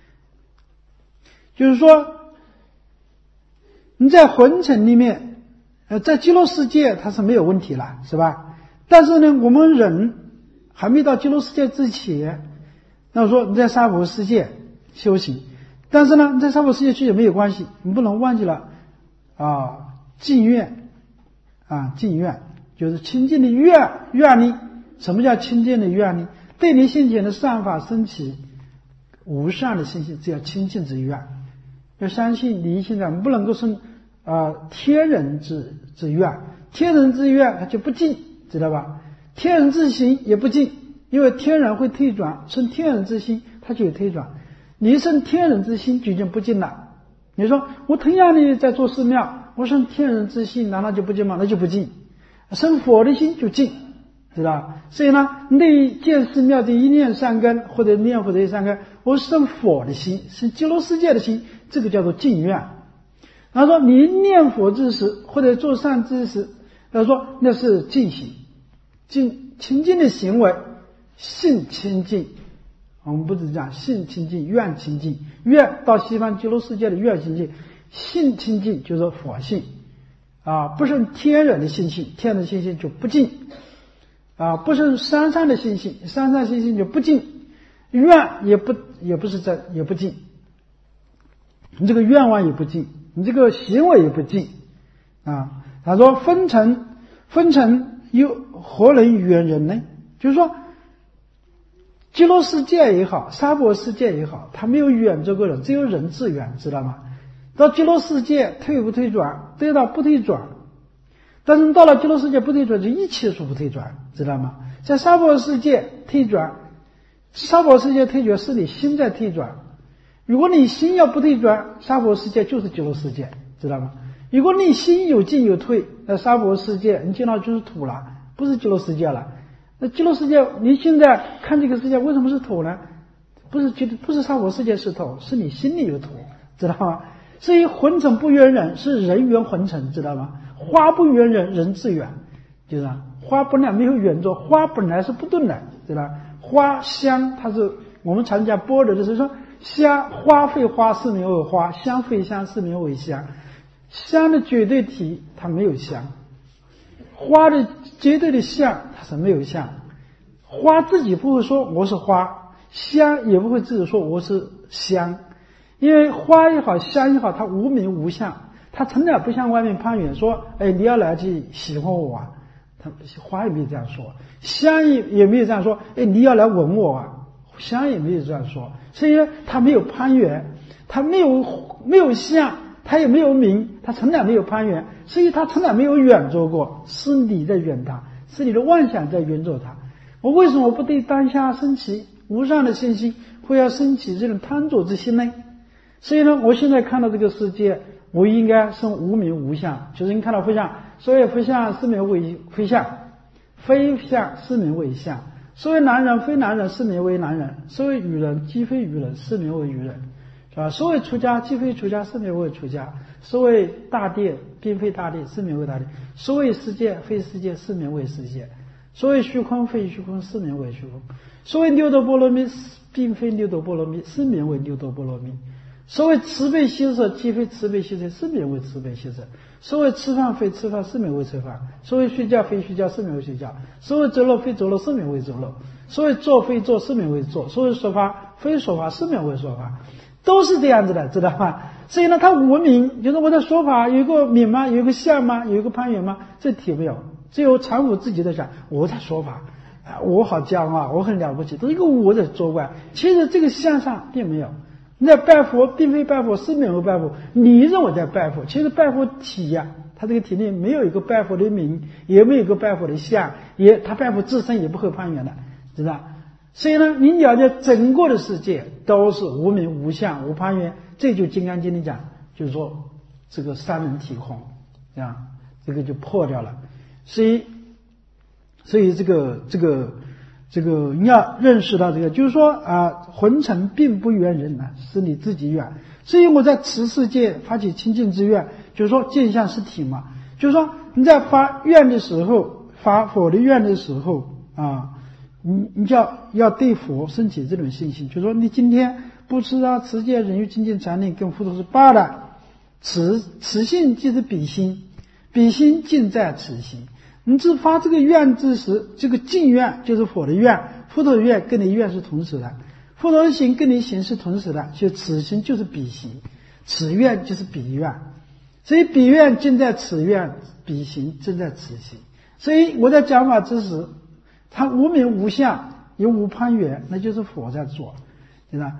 就是说你在浑成里面，呃，在极乐世界它是没有问题了，是吧？但是呢，我们人还没到极乐世界之前，那我说你在娑婆世界修行，但是呢，你在娑婆世界去也没有关系，你不能忘记了啊，尽愿啊，尽愿就是清净的愿愿力。什么叫清净的愿力？对你现前的善法升起无上的信心，这叫清净之愿。要相信你现在不能够生啊、呃、天人之之愿，天人之愿它就不净，知道吧？天人之心也不净，因为天人会退转，生天人之心它就有退转。你生天人之心就已经不净了。你说我同样的在做寺庙，我生天人之心，难道就不净吗？那就不净。生佛的心就净，知道？所以呢，那建寺庙的一念善根或者念佛的善根，我生佛的心，是极乐世界的心，这个叫做净愿。他说你念佛之时或者做善之时，他说那是净行，净清净的行为，性清净。我们不是讲性清净，愿清净，愿到西方极乐世界的愿清净，性清净就是佛性啊，不是天人的心性，天人的心性就不净啊，不是山上的心性，山上心性就不净，愿也不也不是在也不净，你这个愿望也不净，你这个行为也不净啊。他说分成分成又何能圆人呢？就是说极乐世界也好，娑婆世界也好，他没有远这个人，只有人自远，知道吗？到极乐世界退不退转？得到不退转。但是到了极乐世界不退转，就一切处不退转，知道吗？在娑婆世界退转，娑婆世界退转是你心在退转。如果你心要不退转，娑婆世界就是极乐世界，知道吗？如果你心有进有退，那娑婆世界你见到就是土了，不是极乐世界了。那极乐世界，你现在看这个世界为什么是土呢？不是觉得不是娑婆世界是土，是你心里有土，知道吗？所以混成不圆人，是人圆混成，知道吗？花不圆人，人自圆，就是花本来没有圆着，花本来是不动的，知道吧？花香它是我们常讲般若的时候说香，花非花是名为花，香非香是名为香。香的绝对体它没有香，花的绝对的相它是没有相。花自己不会说我是花，香也不会自己说我是香，因为花也好香也好，它无名无相，它从来不向外面攀援说哎你要来去喜欢我啊，它花也没有这样说，香也也没有这样说哎你要来闻我啊，香也没有这样说。所以它没有攀援，它没有没有相，它也没有名，它从来没有攀援，所以它从来没有远着过，是你在远它，是你的妄想在远着它。我为什么不对当下升起无上的信心，会要升起这种贪着之心呢？所以呢，我现在看到这个世界，我应该生无名无相，就是你看到非相，所谓非相是名为非相，非相是名为相，所谓男人非男人是名为男人，所谓愚人既非愚人是名为愚人，是吧？所谓出家既非出家是名为出家，所谓大地并非大地是名为大地，所谓世界非世界是名为世界，所谓虚空非虚空是名为虚空，所谓六度波罗蜜并非六度波罗蜜是名为六度波罗蜜，所谓慈悲喜舍既非慈悲喜舍是名为慈悲喜舍，所谓吃饭非吃饭是名为吃饭，所谓睡觉非睡觉是名为睡觉，所谓走路非走路是名为走路，所谓坐非坐是名为坐，所谓说法非说法是名为说法，都是这样子的，知道吗？所以呢，他无名，就是我的说法有一个名吗？有一个相吗？有一个攀缘吗？这体没有，只有常我自己在想我在说法啊，我好骄傲，我很了不起，都是一个我在作怪。其实这个相上并没有。你在拜佛，并非拜佛是名为拜佛，你认为在拜佛，其实拜佛体呀、啊，他这个体内没有一个拜佛的名，也没有一个拜佛的相，也他拜佛自身也不会攀缘的，知道？所以呢，你了解整个的世界都是无名无相无攀缘，这就《金刚经》里讲，就是说这个三轮体空，这样这个就破掉了。所以，所以这个这个这个你要认识到这个，就是说啊，混成并不圆人呢，是你自己圆。所以我在持世界发起清净之愿，就是说见相是体嘛，就是说你在发愿的时候，发佛的愿的时候啊。你你就要要对佛升起这种信心，就是说你今天不吃啊、持戒、忍辱、精进、禅定跟佛陀是罢了，此此心即是彼心，彼心尽在此心。你只发这个愿之时，这个净愿就是佛的愿，佛陀的愿跟你愿是同时的，佛陀的行跟你行是同时的，就此心就是彼行，此愿就是彼愿，所以彼愿尽在此愿，彼行尽在此行。所以我在讲法之时，他无名无相，有无攀缘，那就是佛在做，对吧？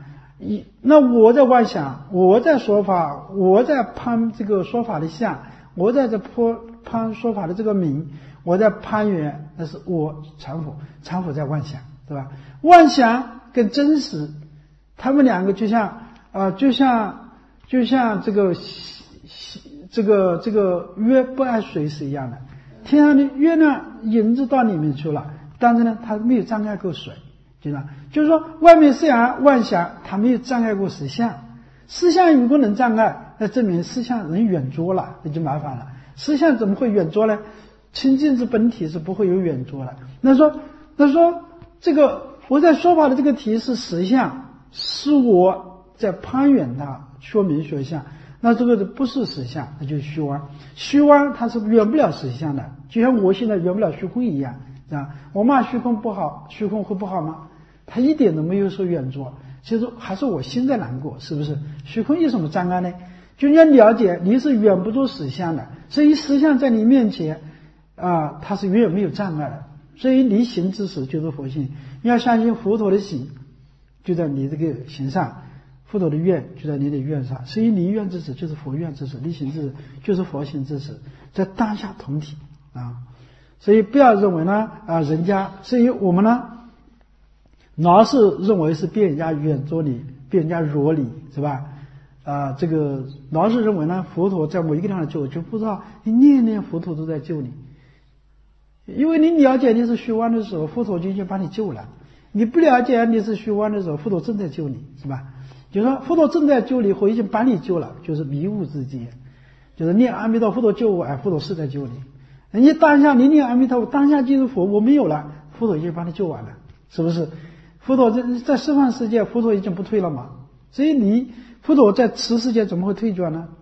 一那我在妄想，我在说法，我在攀这个说法的相，我在这攀攀说法的这个名，我在攀缘，那是我常否常否在妄想，对吧？妄想跟真实，他们两个就像啊、呃，就像就像这个这个这个月不爱水是一样的。天上的月亮影子到里面去了，但是呢，它没有障碍过水，对吧？就是说，外面虽然万象，它没有障碍过实相。实相如果能障碍，那证明实相能远着了，那就麻烦了。实相怎么会远着呢？清净之本体是不会有远着的。那说，那说这个我在说法的这个题是实相，是我在攀远它，说明实相。那这个不是实相，那就是虚妄。虚妄它是圆不了实相的，就像我现在圆不了虚空一样，啊，我骂虚空不好，虚空会不好吗？它一点都没有说远着，其实还是我心在难过，是不是？虚空有什么障碍呢？就你要了解，你是远不住实相的，所以实相在你面前啊，它是远远没有障碍的。所以你行之时就是佛性，你要相信佛陀的行就在你这个行上。佛陀的愿就在你的愿上，所以你愿之时就是佛愿之时，你行之时就是佛行之时，在当下同体啊。所以不要认为呢啊，人家，所以我们呢，老是认为是被人家远着你，被人家惹你，是吧？啊，这个老是认为呢，佛陀在某一个地方救，就不知道你念念佛陀都在救你，因为你了解你是虚妄的时候，佛陀就已经把你救了；你不了解你是虚妄的时候，佛陀正在救你，是吧？就是说，佛陀正在救你，或已经把你救了，就是迷雾之间。就是念阿弥陀佛，佛陀救我，哎，佛陀是在救你。你当下你念阿弥陀佛，当下就是佛，我没有了，佛陀已经把你救完了，是不是？佛陀在在十方世界，佛陀已经不退了嘛？所以你佛陀在此世界怎么会退转呢？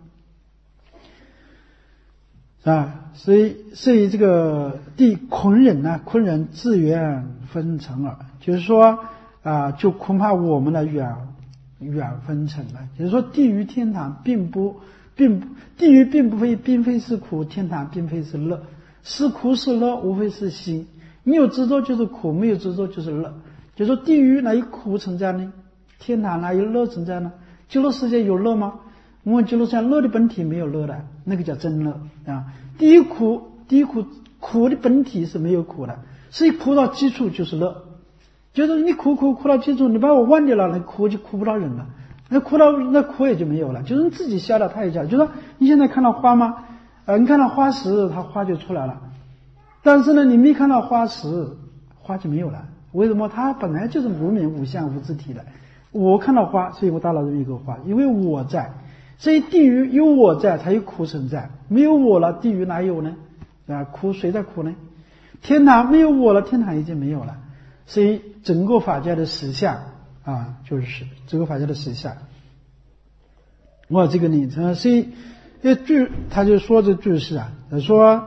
啊，所以所以这个第昆人呢，昆人自远分成耳，就是说啊，就恐怕我们的远。远分成了，也就是说，地狱天堂并不，并不，地狱并不非，并非是苦，天堂并非是乐，是苦是乐，无非是心。你有执着就是苦，没有执着就是乐。就说地狱哪有苦存在呢？天堂哪有乐存在呢？极乐世界有乐吗？我们极乐世界乐的本体没有乐的，那个叫真乐啊。第一苦，第一苦，苦的本体是没有苦的，所以苦到基础就是乐。就是你苦苦苦到基础，你把我忘掉了，那苦就苦不到人了，那苦到那苦也就没有了，就是你自己消了，它也消。就是说你现在看到花吗？呃，你看到花时，它花就出来了，但是呢，你没看到花时，花就没有了。为什么？它本来就是无名无相无自体的。我看到花，所以我大脑中有一个花，因为我在，所以地狱有我在，才有苦存在。没有我了，地狱哪有呢？啊，苦谁在苦呢？天堂没有我了，天堂已经没有了。所以整个法界的实相啊，就是整个法界的实相。我这个名称，所以这句他就说这句是啊，他说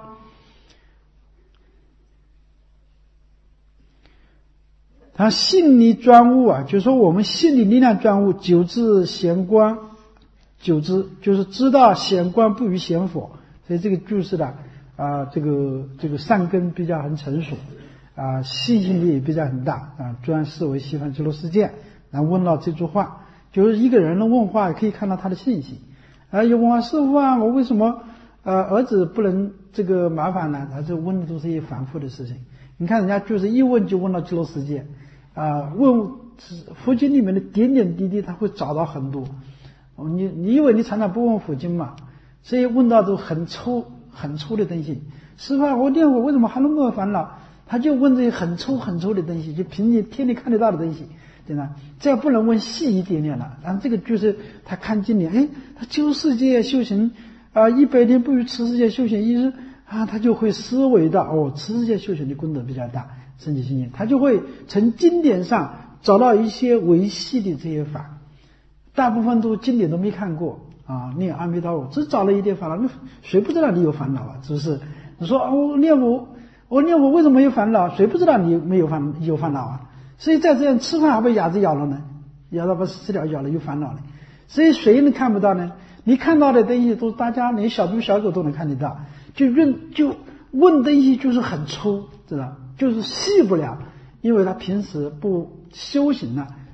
他性力专悟啊，就是说我们性力力量专悟，久知闲观，久知就是知道闲观不于闲佛，所以这个句式的啊，这个这个善根比较很成熟。啊，细心力也比较很大啊，专视为西方极乐世界。然后问到这句话，就是一个人的问话可以看到他的信心。啊，有问话，师父啊，我为什么呃儿子不能这个麻烦呢？他就问的都是一些繁复的事情。你看人家就是一问就问到极乐世界，啊，问佛经里面的点点滴滴，他会找到很多。你你以为你常常不问佛经嘛？所以问到都很抽很抽的东西。师父啊，我念佛为什么还那么烦恼？他就问这些很抽很抽的东西，就凭你天天看得到的东西，对吧？这不能问细一点点了。然后这个就是他看经典，哎，他究世界修行啊，一百年不如此世界修行一日啊，他就会思维到哦，此世界修行的功德比较大，升起信心，他就会从经典上找到一些维系的这些法，大部分都经典都没看过啊，念阿弥陀佛只找了一点烦恼，那谁不知道你有烦恼啊？是不是？你说哦，念佛。我念我为什么有烦恼？谁不知道你没有烦有烦恼啊？所以在这样吃饭还被鸭子咬了呢，咬到把饲料咬了有烦恼了。所以谁能看不到呢？你看到的东西都大家连小猪小狗都能看得到，就问就问东西就是很粗，知道就是细不了，因为他平时不修行了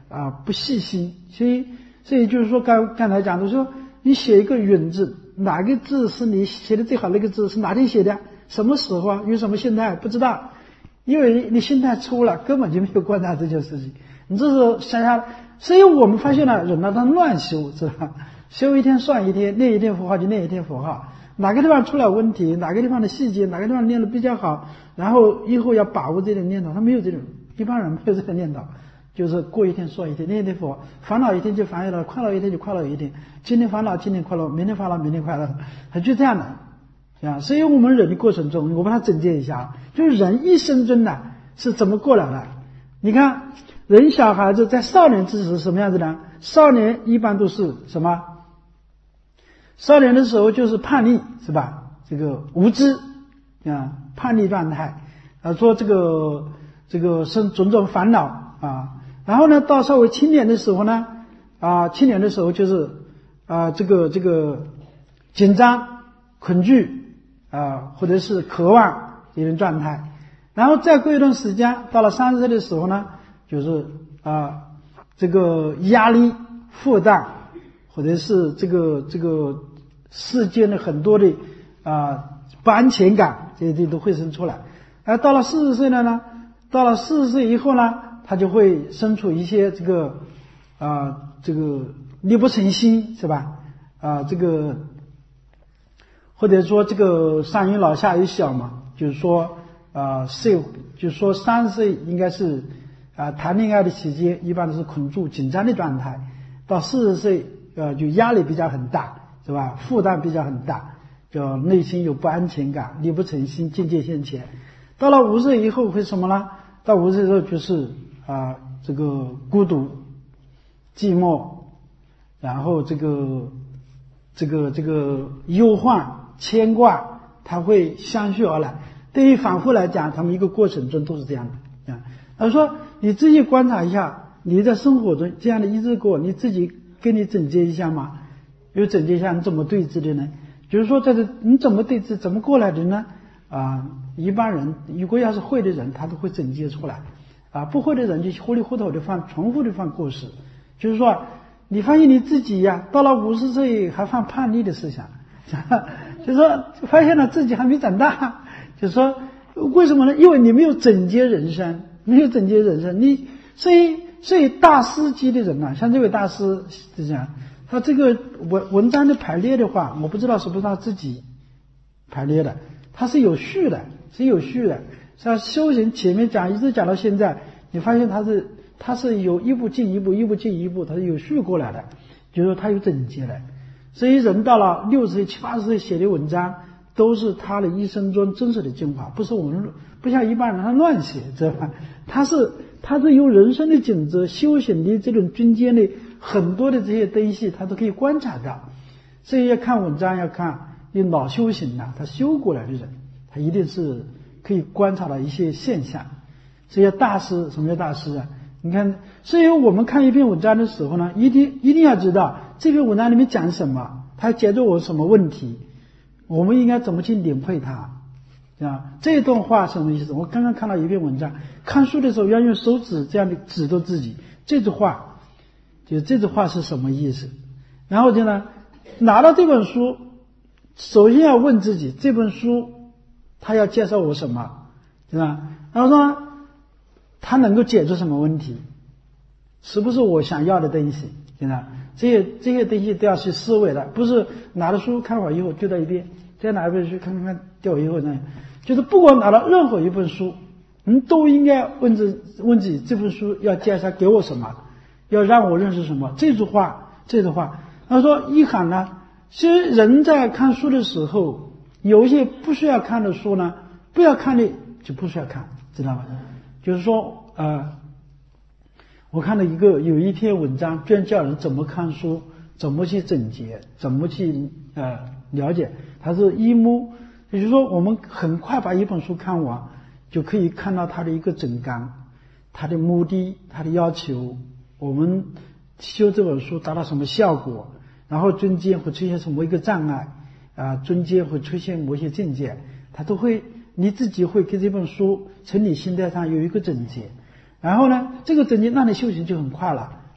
啊不细心，所以所以就是说刚刚才讲的说，你写一个允字，哪个字是你写的最好那个字是哪天写的，什么时候啊，有什么心态不知道，因为你心态粗了，根本就没有观察这件事情，你这是想想，所以我们发现了人呢他乱修，知道吧？修一天算一天，念一天佛号就念一天佛号，哪个地方出了问题，哪个地方的细节，哪个地方念的比较好，然后以后要把握这种念头，他没有这种，一般人没有这个念头，就是过一天算一天，念一天佛，烦恼一天就烦恼了，快乐一天就快乐一天，今天烦恼今天快乐，明天烦恼明天快乐，他就这样的啊。所以我们人的过程中，我把它总结一下，就是人一生中呢是怎么过来的？你看人小孩子在少年之时什么样子呢？少年一般都是什么？少年的时候就是叛逆，是吧？这个无知啊，叛逆状态啊，说这个这个生种种烦恼啊。然后呢，到稍微青年的时候呢，啊，青年的时候就是啊，这个这个紧张、恐惧啊，或者是渴望这种状态。然后再过一段时间，到了三十岁的时候呢，就是啊，这个压力、负担，或者是这个这个世间的很多的啊不安全感，这些都会生出来。而到了四十岁了呢，到了四十岁以后呢，他就会生出一些这个啊这个力不从心，是吧？啊这个或者说这个上有老下有小嘛，就是说啊岁就是说三十岁应该是啊谈恋爱的期间一般都是恐惧紧张的状态，到四十岁呃就压力比较很大，是吧？负担比较很大，就内心有不安全感，力不从心，境界现前。到了五十岁以后会什么呢？到五十岁之后就是啊这个孤独、寂寞，然后这个这个这个忧患、牵挂，它会相续而来。对于反复来讲，他们一个过程中都是这样的啊。他说你自己观察一下，你在生活中这样的一日过，你自己给你总结一下吗？有总结一下你怎么对治的呢？就是说在这你怎么对治，怎么过来的呢？啊，一般人如果要是会的人，他都会总结出来啊；不会的人就糊里糊涂的犯，重复的犯过失。就是说，你发现你自己呀，到了五十岁还犯叛逆的思想，就是说发现了自己还没长大。就是说，为什么呢？因为你没有总结人生，没有总结人生。你所以所以大师级的人啊，像这位大师是这样。他这个文文章的排列的话，我不知道是不是他自己排列的，他是有序的，是有序的。像修行前面讲一直讲到现在，你发现他是他是有一步进一步，一步进一步，他是有序过来的，就是说他有总结的。所以人到了六十岁、七八十岁写的文章，都是他的一生中真实的精华，不是我们不像一般人他乱写，知道吧？他是他是有人生的准则、修行的这种中间的。很多的这些东西他都可以观察到，所以要看文章要看有老修行啊，他修过来的人，他一定是可以观察到一些现象。所以大师，什么叫大师啊？你看，所以我们看一篇文章的时候呢，一定一定要知道这篇文章里面讲什么，它解决我什么问题，我们应该怎么去领会它啊？这段话什么意思？我刚刚看到一篇文章，看书的时候要用手指这样的指着自己，这句话。就这句话是什么意思？然后就呢，拿到这本书，首先要问自己，这本书他要介绍我什么，对吧？然后说他能够解决什么问题，是不是我想要的东西，对吧？这些这些东西都要去思维的，不是拿了书看完以后丢到一边，再拿一本书看看看掉以后呢，就是不管拿到任何一本书，你都应该问自问自己，这本书要介绍给我什么？要让我认识什么？这句话，这句话，他说一喊呢，其实人在看书的时候，有一些不需要看的书呢，不要看的就不需要看，知道吗？就是说，呃，我看了一个有一篇文章，专教人怎么看书，怎么去总结，怎么去呃了解。它是一目，也就是说，我们很快把一本书看完，就可以看到它的一个总纲，它的目的，它的要求。我们修这本书达到什么效果，然后中间会出现什么一个障碍啊，中间会出现某些境界，它都会你自己会给这本书从你心态上有一个总结，然后呢这个总结让你修行就很快了，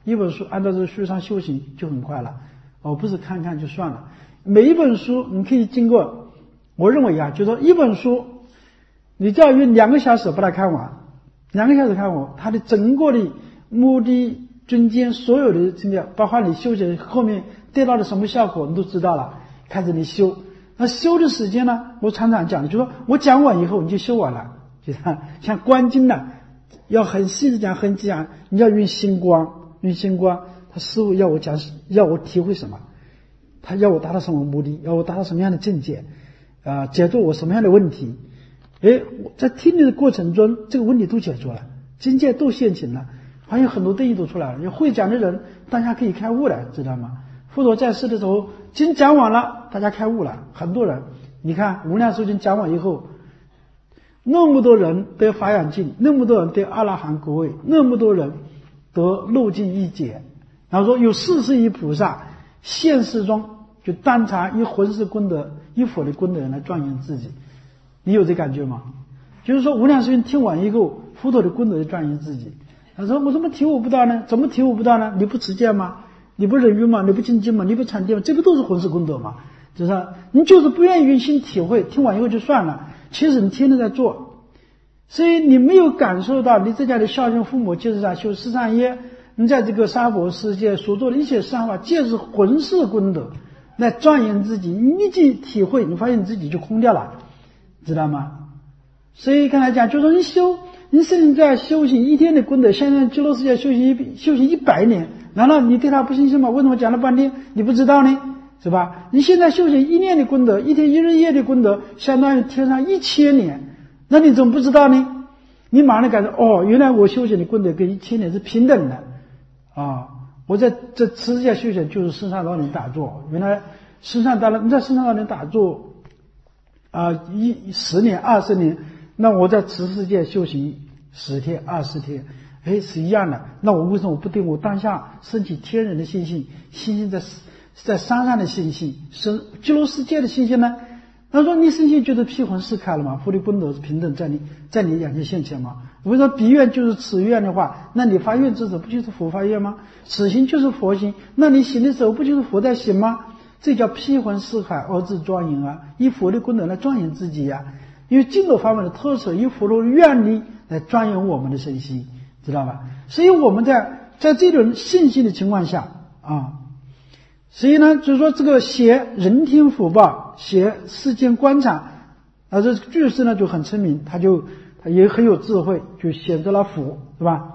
一本书按照这个书上修行就很快了，而不是看看就算了。每一本书你可以经过，我认为啊，就是说一本书你只要用两个小时把它看完，两个小时看完，它的整个的目的中间所有的这个，包括你修行后面得到的什么效果你都知道了，开始你修。那修的时间呢，我常常讲，就说我讲完以后你就修完了，就像像观经呢，要很细致讲，很讲，你要用心光，用心光，他师父要我讲，要我体会什么，他要我达到什么目的，要我达到什么样的境界，啊、呃，解决我什么样的问题。诶，在听的过程中，这个问题都解决了，境界都现前了，还有很多东西都出来了。有会讲的人，大家可以开悟了，知道吗？佛陀在世的时候，经讲完了，大家开悟了，很多人。你看无量寿经讲完以后，那么多人得法眼净，那么多人得阿拉含果位，那么多人得漏尽一解。然后说有四十亿菩萨现世中就单察以浑世功德、以佛的功德来庄严自己。你有这感觉吗？就是说无量寿经听完以后，佛陀的功德就庄严自己。他说我怎么体悟不到呢？怎么体悟不到呢？你不持戒吗？你不忍辱吗？你不精进吗？你不禅定吗？这不都是浑世功德吗？就是你就是不愿意用心体会，听完以后就算了。其实你天天在做，所以你没有感受到你在家里孝敬父母，就是在修十善业，你在这个娑婆世界所做的一切善法，皆是浑世功德，来庄严自己。你一去体会，你发现你自己就空掉了，知道吗？所以刚才讲，就说你修，你现在修行一天的功德，现在极乐世界修行一修行一百年，难道你对他不信心吗？为什么讲了半天你不知道呢？是吧？你现在修行一年的功德，一天一日夜的功德，相当于天上一千年，那你怎么不知道呢？你马上感觉哦，原来我修行的功德跟一千年是平等的啊！我在这世界修行就是十善道人打坐，原来十善道人你在十善道人打坐啊，一十年二十年，那我在此世界修行十天二十天，哎，是一样的。那我为什么不对我当下升起天人的信心，信心在在山上的信心，生极乐世界的信心呢？他说你信心就是辟魂释开了嘛，佛的功德是平等在你在你眼前现前嘛。如果说彼愿就是此愿的话，那你发愿之时不就是佛发愿吗？此行就是佛行，那你行的时候不就是佛在行吗？这叫辟魂释海而自庄严啊，以佛的功德来庄严自己呀、啊。因为净土法门的特色，以佛的愿力来庄严我们的身心，知道吧？所以我们在在这种信心的情况下啊。所以呢，就是说这个写人天福报，写世间观察，啊，这句式呢就很聪明，他就他也很有智慧，就选择了福，是吧？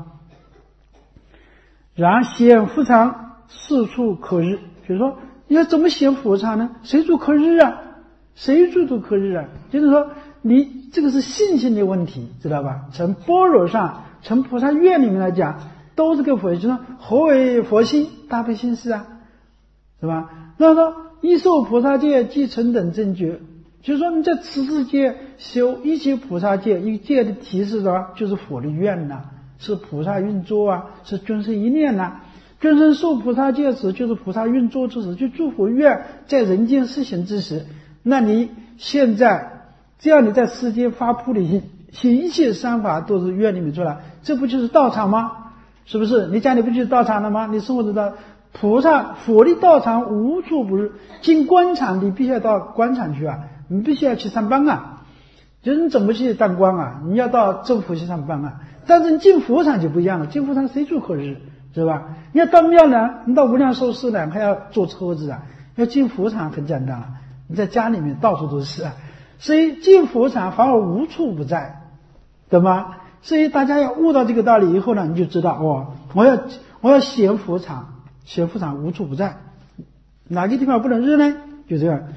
然显福常，四处可日，就是说要怎么显福常呢？谁住可日啊？谁住都可日啊？就是说你这个是信心的问题，知道吧？从般若上，从菩萨愿里面来讲，都是个佛，就是说何为佛心？大悲心事啊。是吧？那说一受菩萨戒，即成等正觉，就是说你在此世界修一切菩萨戒，一戒的提示什么？就是佛的愿呐、啊，是菩萨运作啊，是君生一念呐、啊。君生受菩萨戒时，就是菩萨运作之时，就诸佛愿在人间施行之时。那你现在这样，你在世间发菩提心，行一切善法都是愿里面出来，这不就是道场吗？是不是？你家里不就是道场了吗？你生活知道。菩萨佛的道场无处不是，进官场你必须要到官场去啊，你必须要去上班啊，就是你怎么去当官啊？你要到政府去上班啊。但是你进佛场就不一样了，进佛场随处可日，是吧？你要当庙呢，你到无量寿司呢，还要坐车子啊。要进佛场很简单啊，你在家里面到处都是啊，所以进佛场反而无处不在，懂吗？所以大家要悟到这个道理以后呢，你就知道哦，我要我要显佛场。显佛场无处不在，哪个地方不能日呢？就这样。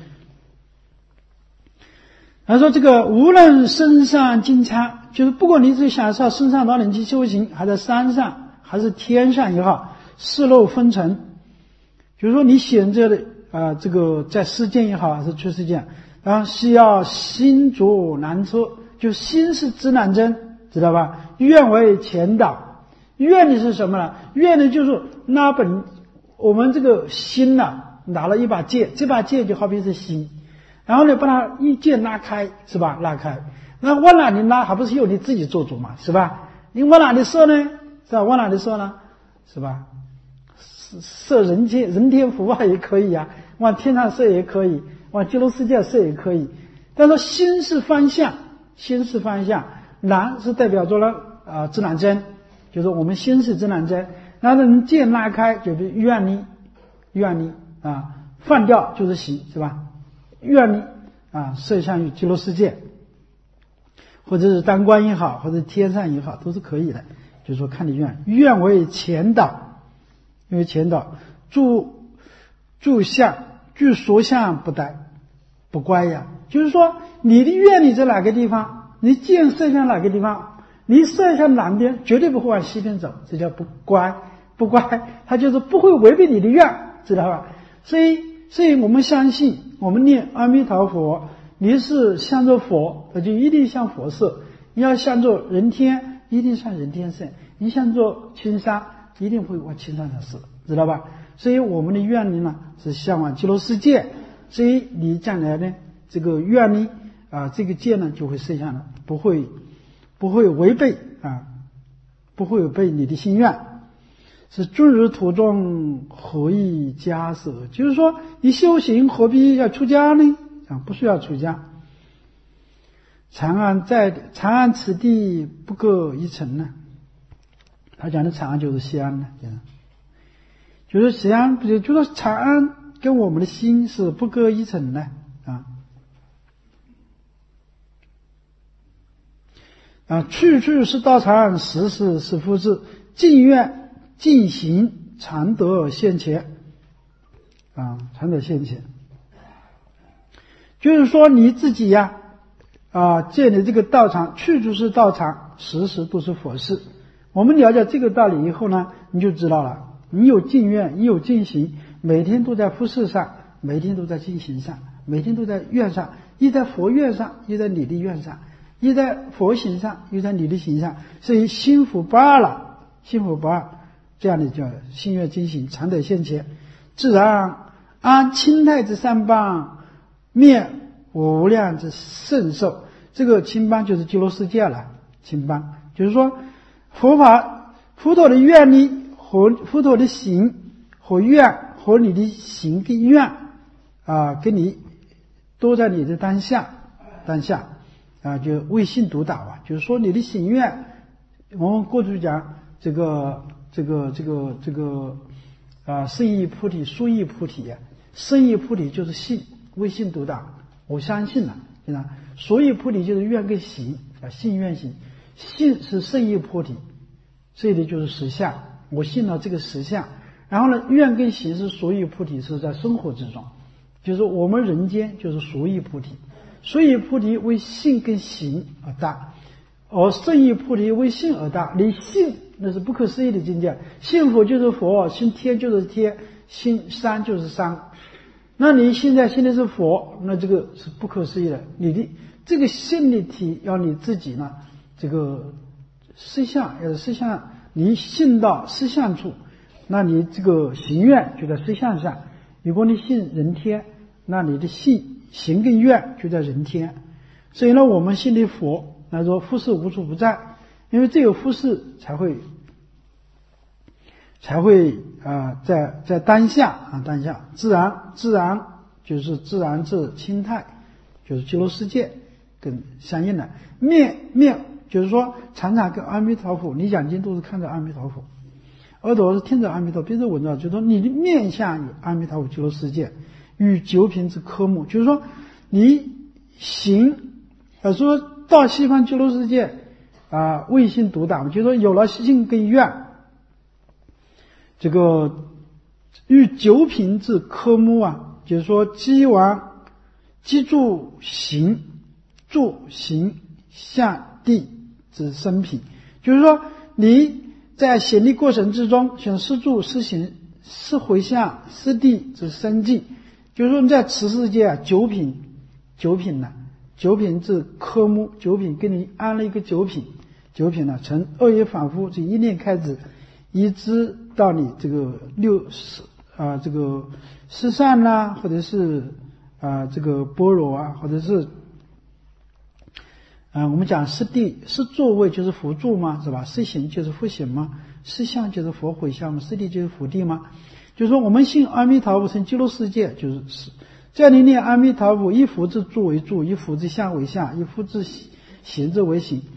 他说这个无论身上金叉，就是不管你是享受身上到人去修行，还在山上还是天上也好，四漏分成，就是说你选择的啊、呃，这个在世间也好，还是出世间，然后是要心着难测，就心是指南针，知道吧？愿为前导，愿的是什么呢？愿的就是那本。我们这个心呐、啊，拿了一把剑，这把剑就好比是心，然后呢，把它一剑拉开，是吧？拉开，那往哪里拉，还不是由你自己做主嘛，是吧？你往哪里射呢？是吧？往哪里射呢？是吧？ 射人间人天福啊也可以啊，往天上射也可以，往极乐世界射也可以。但是心是方向，心是方向，南是代表着了啊、呃、指南针，就是我们心是指南针，然后呢剑拉开就是愿力，愿力啊，放掉就是行，是吧？愿力啊，射向于极乐世界，或者是当官也好，或者天上也好，都是可以的。就是说看你愿，愿为前导，因为前导住住相据所向不殆不乖呀。就是说你的愿力在哪个地方，你箭射向哪个地方，你射向南边绝对不会往西边走，这叫不乖。不乖，它就是不会违背你的愿，知道吧？所以所以我们相信，我们念阿弥陀佛，你是向着佛，那就一定向佛射；你要向着人天，一定向人天射；你向着青山，一定会往青山上射，知道吧？所以我们的愿力呢是向往极乐世界，所以你将来呢这个愿力啊，这个箭呢就会射向了，不会不会违背啊，不会违背你的心愿。是诸日途中何以家舍？就是说你修行何必要出家呢？啊，不需要出家。长安在长安此地不隔一城呢。他讲的长安就是西安呢，就是西安，不就就说长安跟我们的心是不隔一城的啊啊！去去是道场，时时是复至，尽愿。尽行常得现前啊，常得现前，就是说你自己呀啊，建立这个道场，去处是道场，时时都是佛事。我们了解这个道理以后呢，你就知道了，你有尽愿，你有尽行，每天都在复事上，每天都在进行上，每天都在愿上，一在佛愿上，一在你的愿上，一在佛行上，一在你的行上，所以心福不二了，心福不二。这样的叫心愿精行，常得现前，自然安清泰之三邦，灭无量之圣寿。这个清邦就是极乐世界了。清邦就是说佛法佛陀的愿力和佛陀的行和愿和你的行跟愿啊，跟你都在你的当下当下啊，就唯信独导啊。就是说你的行愿，我们过去讲这个。这个这个这个啊，圣意菩提、殊意菩提呀，圣意菩提就是信，唯信独大，我相信了，对吧？所以菩提就是愿跟行啊，信愿行，信是圣意菩提，这里就是实相，我信了这个实相。然后呢，愿跟行是所以菩提，是在生活之中，就是我们人间就是所以菩提，所以菩提为信跟行而大，而圣意菩提为信而大，你信。那是不可思议的境界，信佛就是佛，信天就是天，信山就是山。那你现在信的是佛，那这个是不可思议的。你的这个信的体要你自己呢，这个实相要实相，你信到实相处，那你这个行愿就在实相上。如果你信人天，那你的信行跟愿就在人天。所以呢，我们信的佛，那说复世无处不在。因为这个复世才会才会啊、呃，在在当下啊当下自然自然就是自然之清泰，就是极乐世界跟相应的面面，就是说常常跟阿弥陀佛，你讲经都是看着阿弥陀佛，耳朵是听着阿弥陀佛，鼻子闻着，就是说你的面向于阿弥陀佛极乐世界，与九品之科目，就是说你行啊，说到西方极乐世界。啊，唯信独大，就是说有了信跟愿，这个与九品之科目啊，就是说积完积住行住行相地之生品，就是说你在行的过程之中，像施住施行施回向施地之生境，就是说你在此世界啊，九品九品呢，九品之科目，九品给你安了一个九品。九品呢，从恶业反复这一念开始，一直到你这个六十啊，这个十善啦，或者是啊这个般若啊，或者是啊、呃，我们讲是地是作位就是佛住嘛，是吧？是行就是佛行嘛，是相就是佛回向嘛，是地就是佛地嘛。就是说我们信阿弥陀佛成极乐世界，就是是这样你念阿弥陀佛，以佛之住为住，以佛之相为相，以佛之行之为行，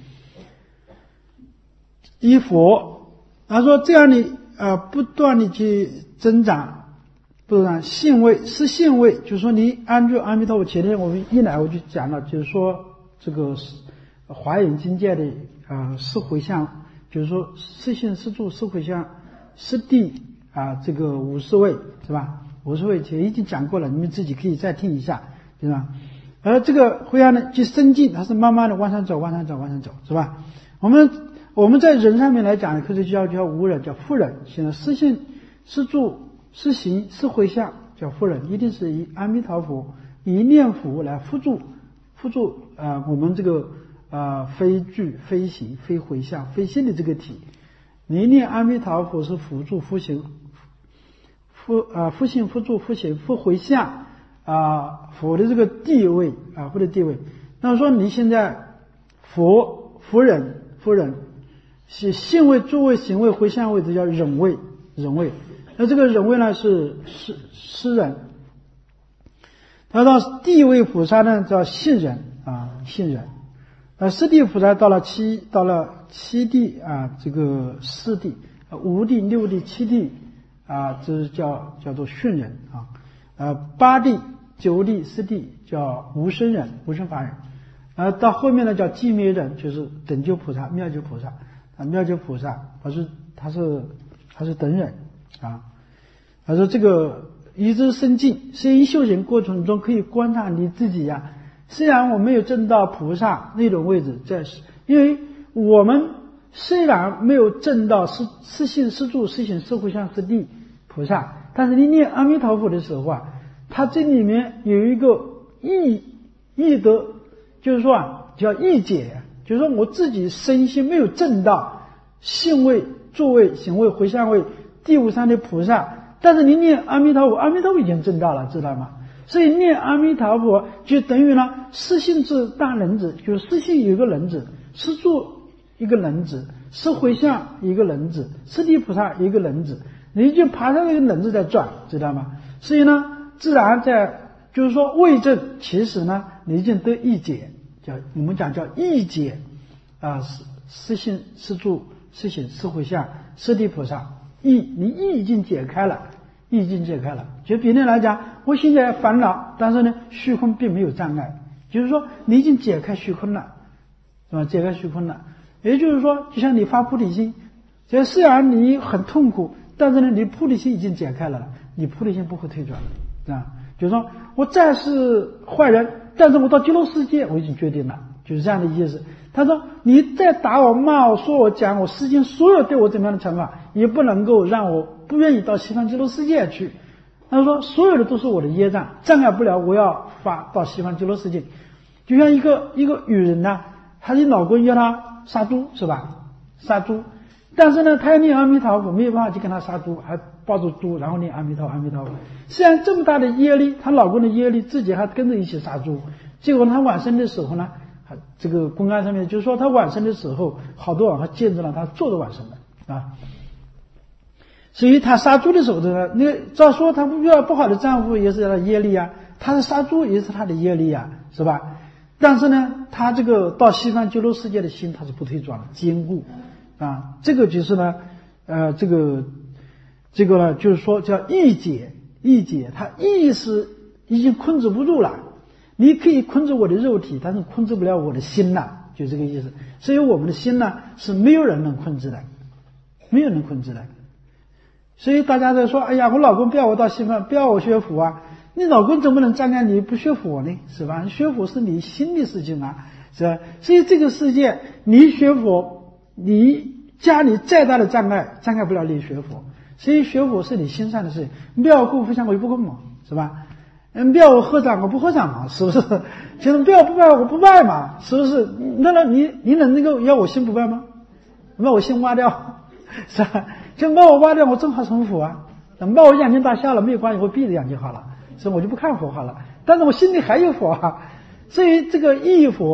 以佛，他说这样你呃不断的去增长，不断信位是信位，就是说你安住阿弥陀佛。前天我们一来我就讲了，就是说这个华严经界的啊、呃、四回向，就是说是信是住是回向是地啊，这个五十位是吧？五十位前已经讲过了，你们自己可以再听一下，对吧？而这个回向呢，就深进，它是慢慢的往上走，往上走，往上走，是吧？我们我们在人上面来讲，可以叫叫无人，叫富人。现在是信是住是行是回向，叫富人，一定是以阿弥陀佛以念佛来辅助辅助啊、呃、我们这个啊、呃、非具非行非回向非信的这个体。你念阿弥陀佛是辅助辅行。复啊，复信、复助、复行、复回向啊，佛的这个地位啊，佛的地位。那说你现在佛、佛人、佛人是信位、助位、行位、回向位，这叫忍位、忍位。那这个忍位呢是是施人。他到地位菩萨呢叫信人啊，信人。呃，四地菩萨到了七到了七地啊，这个四地、五地、六地、七地。啊，这是叫叫做训人啊，呃，八地、九地、十地叫无生人、无生法人，呃，到后面呢叫寂灭人，就是等觉菩萨、妙觉菩萨啊，妙觉菩萨他是他是他是等人啊。他说这个一直深进，深因修行过程中可以观察你自己呀、啊。虽然我没有证到菩萨那种位置，在因为我们。虽然没有证到是是信是住是行是回向是地菩萨，但是你念阿弥陀佛的时候啊，它这里面有一个义义德，就是说啊叫义解，就是说我自己身心没有证到信位、住位、行位、回向位、地无上的菩萨，但是你念阿弥陀佛，阿弥陀佛已经证到了，知道吗？所以念阿弥陀佛就等于呢是信之大人子，就是是信有一个人子，是住一个人子，是回向一个人子，是地菩萨一个人子，你就爬上那个人子在转，知道吗？所以呢，自然在就是说位证，其实呢，你已经得义解，叫我们讲叫义解啊，是是信是住是行是回向是地菩萨，义你义已经解开了，义已经解开了。就比例来讲，我现在烦恼，但是呢，虚空并没有障碍，就是说你已经解开虚空了，是吧？解开虚空了。也就是说，就像你发菩提心，这虽然你很痛苦，但是呢，你菩提心已经解开了，你菩提心不会退转了，啊，就是说我再是坏人，但是我到极乐世界我已经决定了，就是这样的意思。他说，你再打我、骂我、说我、讲我，世间所有对我怎么样的惩罚，也不能够让我不愿意到西方极乐世界去。他说，所有的都是我的业障，障碍不了我要发到西方极乐世界。就像一个一个女人呢、啊，她的老公要她杀猪是吧？杀猪，但是呢，他要念阿弥陀佛，没有办法去跟他杀猪，还抱着猪，然后念阿弥陀佛，阿弥陀佛。虽然这么大的业力，她老公的业力，自己还跟着一起杀猪。结果她往生的时候呢，这个公案上面就是说，她往生的时候，好多人还见证了她坐着往生的啊。所以她杀猪的时候呢，那照说她遇到不好的丈夫也是她的业力啊，她的杀猪也是她的业力啊，是吧？但是呢，他这个到西方极乐世界的心，他是不退转的，坚固啊。这个就是呢，呃，这个这个呢，就是说叫义解，义解，他意识已经控制不住了。你可以控制我的肉体，但是控制不了我的心了，就这个意思。所以我们的心呢，是没有人能控制的，没有人能控制的。所以大家在说，哎呀，我老公不要我到西方，不要我学佛啊。你老公怎么能障碍你不学佛呢？是吧？学佛是你心的事情啊，是吧？所以这个世界，你学佛，你家里再大的障碍，障碍不了你学佛。所以学佛是你心上的事情。你不要供佛像我就不供嘛，是吧？嗯，不要我合掌我不合掌嘛，是不是？就是不要不拜我不拜嘛，是不是？那么你你能那个要我心不拜吗？把我心挖掉，是吧？就把我挖掉，我正好成佛啊。把我眼睛打瞎了没有关系，我闭着眼睛好了。所以我就不看佛好了，但是我心里还有佛啊，所以这个义佛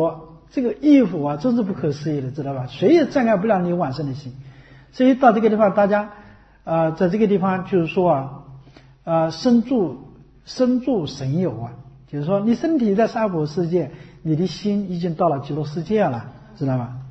这个义佛啊，真是不可思议的，知道吧？谁也障碍不了你往生的心。所以到这个地方，大家呃，在这个地方就是说啊，呃，身住身住神有啊，就是说你身体在娑婆世界，你的心已经到了极乐世界了，知道吧？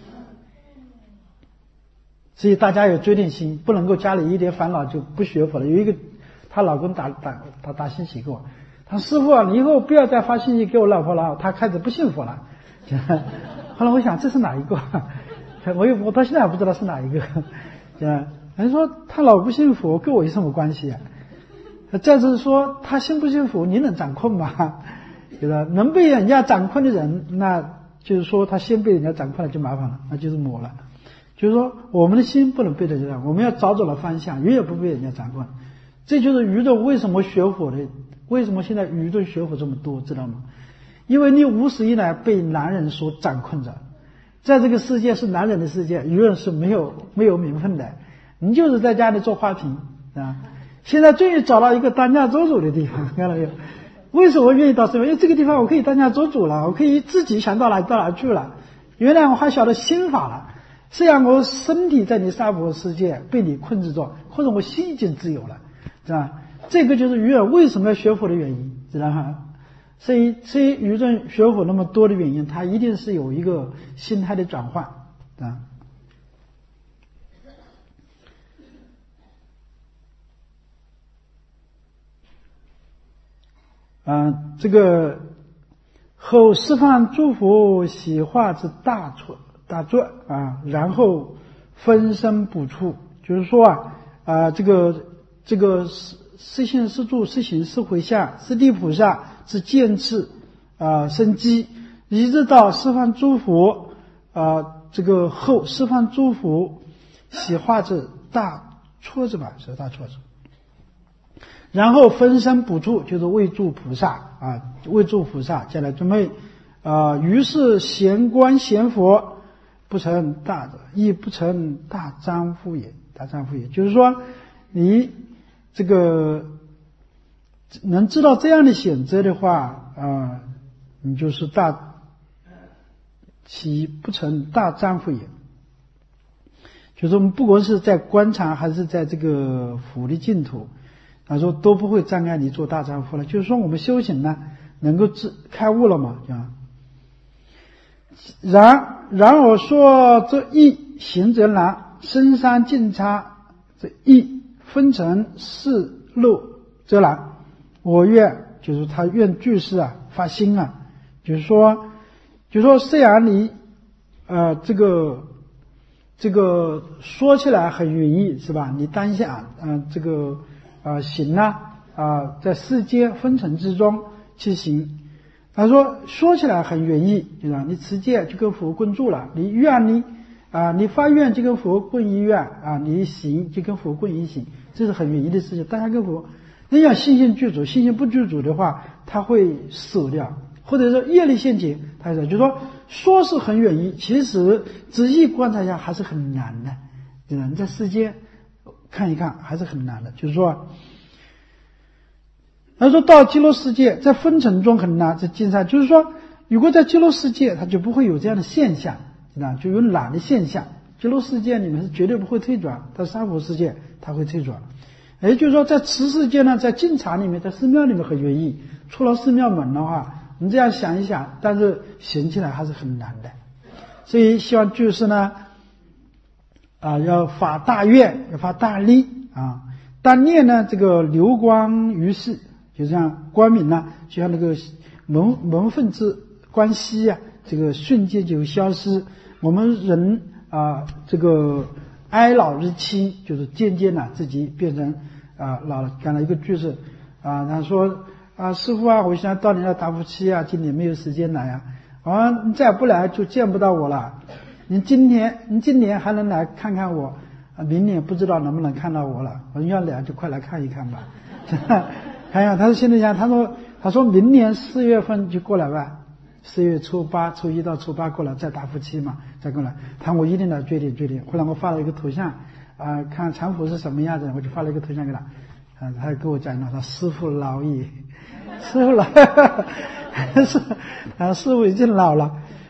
所以大家有决定心，不能够家里一点烦恼就不学佛了。有一个她老公打打打打信息给我，他说师父啊，你以后不要再发信息给我老婆了，她开始不信佛了。后来我想这是哪一个？我又我到现在还不知道是哪一个。人说他老不信佛跟我有什么关系啊？再就是说他信不信佛你能掌控吗？对吧？能被人家掌控的人，那就是说他先被人家掌控了就麻烦了，那就是魔了。就是说我们的心不能被人家，我们要找准了方向，永远不被人家掌控。这就是愚众为什么学佛的，为什么现在愚众学佛这么多，知道吗？因为你无始以来被男人所掌控着，在这个世界是男人的世界，愚人是没有没有名分的，你就是在家里做花瓶啊。现在终于找到一个当家做主的地方，看到没有？为什么愿意到这边？因为这个地方我可以当家做主了，我可以自己想到哪到哪去了。原来我还晓得心法了，虽然我身体在你娑婆世界被你控制着，或者我心已经自由了，是吧？这个就是愚人为什么要学佛的原因，知道吗？所以，所以愚人学佛那么多的原因，他一定是有一个心态的转换啊。啊，这个后释放诸佛喜化之大作大作啊，然后分身补处，就是说啊啊，这个这个是是现是住是行是回向是地菩萨之见智啊生机，一直到释放诸佛啊这个后释放诸佛喜化之大挫折吧，是大挫折。然后分身补处，就是为助菩萨啊，为助菩萨将来准备啊。于是贤观贤佛，不成大者，亦不成大丈夫也。大丈夫也，就是说你这个能知道这样的选择的话啊，你就是大，其不成大丈夫也。就是我们不管是在观察还是在这个佛的净土。他说都不会障碍你做大丈夫了，就是说我们修行呢，能够知开悟了嘛，啊。然然而说这义行则难，深山尽差，这义分成四路则难。我愿就是他愿居士啊发心啊，就是说，就是说虽然你呃这个这个说起来很容易是吧？你当下嗯、呃、这个。啊，行啊，啊，在世间分层之中去行。他说说起来很容易，对吧？你持戒就跟佛共住了，你愿你啊，你发愿就跟佛共一愿啊，你行就跟佛共一行，这是很容易的事情。大家跟佛，你要信心具足，信心不具足的话，他会舍掉，或者说业力现前，他说就说说是很容易，其实仔细观察一下还是很难的，对吧？你在世间。看一看还是很难的，就是说，他说到极乐世界，在分层中很难，在经上就是说，如果在极乐世界，它就不会有这样的现象，啊，就有懒的现象。极乐世界里面是绝对不会退转，到娑婆世界它会退转。也就是说，在此世界呢，在经常里面，在寺庙里面很容易，出了寺庙门的话，你这样想一想，但是行起来还是很难的。所以希望居士呢。啊，要发大愿，要发大力啊！当念呢，这个流光于世，就像光明呢，就像那个门门分之关系啊，这个瞬间就消失。我们人啊，这个哀老日期，就是渐渐的自己变成啊老了。刚才一个句子啊，他说啊，师父啊，我现在到你那打呼期啊，今年没有时间来啊，啊，你再不来就见不到我了。你今年你今年还能来看看我，明年不知道能不能看到我了。我说要来就快来看一看吧，看一看。他说现在想，他说他说明年四月份就过来吧，四月初八、初一到初八过来，再打夫妻嘛，再过来。他说我一定来追点追点。后来我发了一个头像，啊、呃，看禅佛是什么样子，我就发了一个头像给他，啊，他跟我讲了，他师父老矣，师父老，是啊，师父已经老了。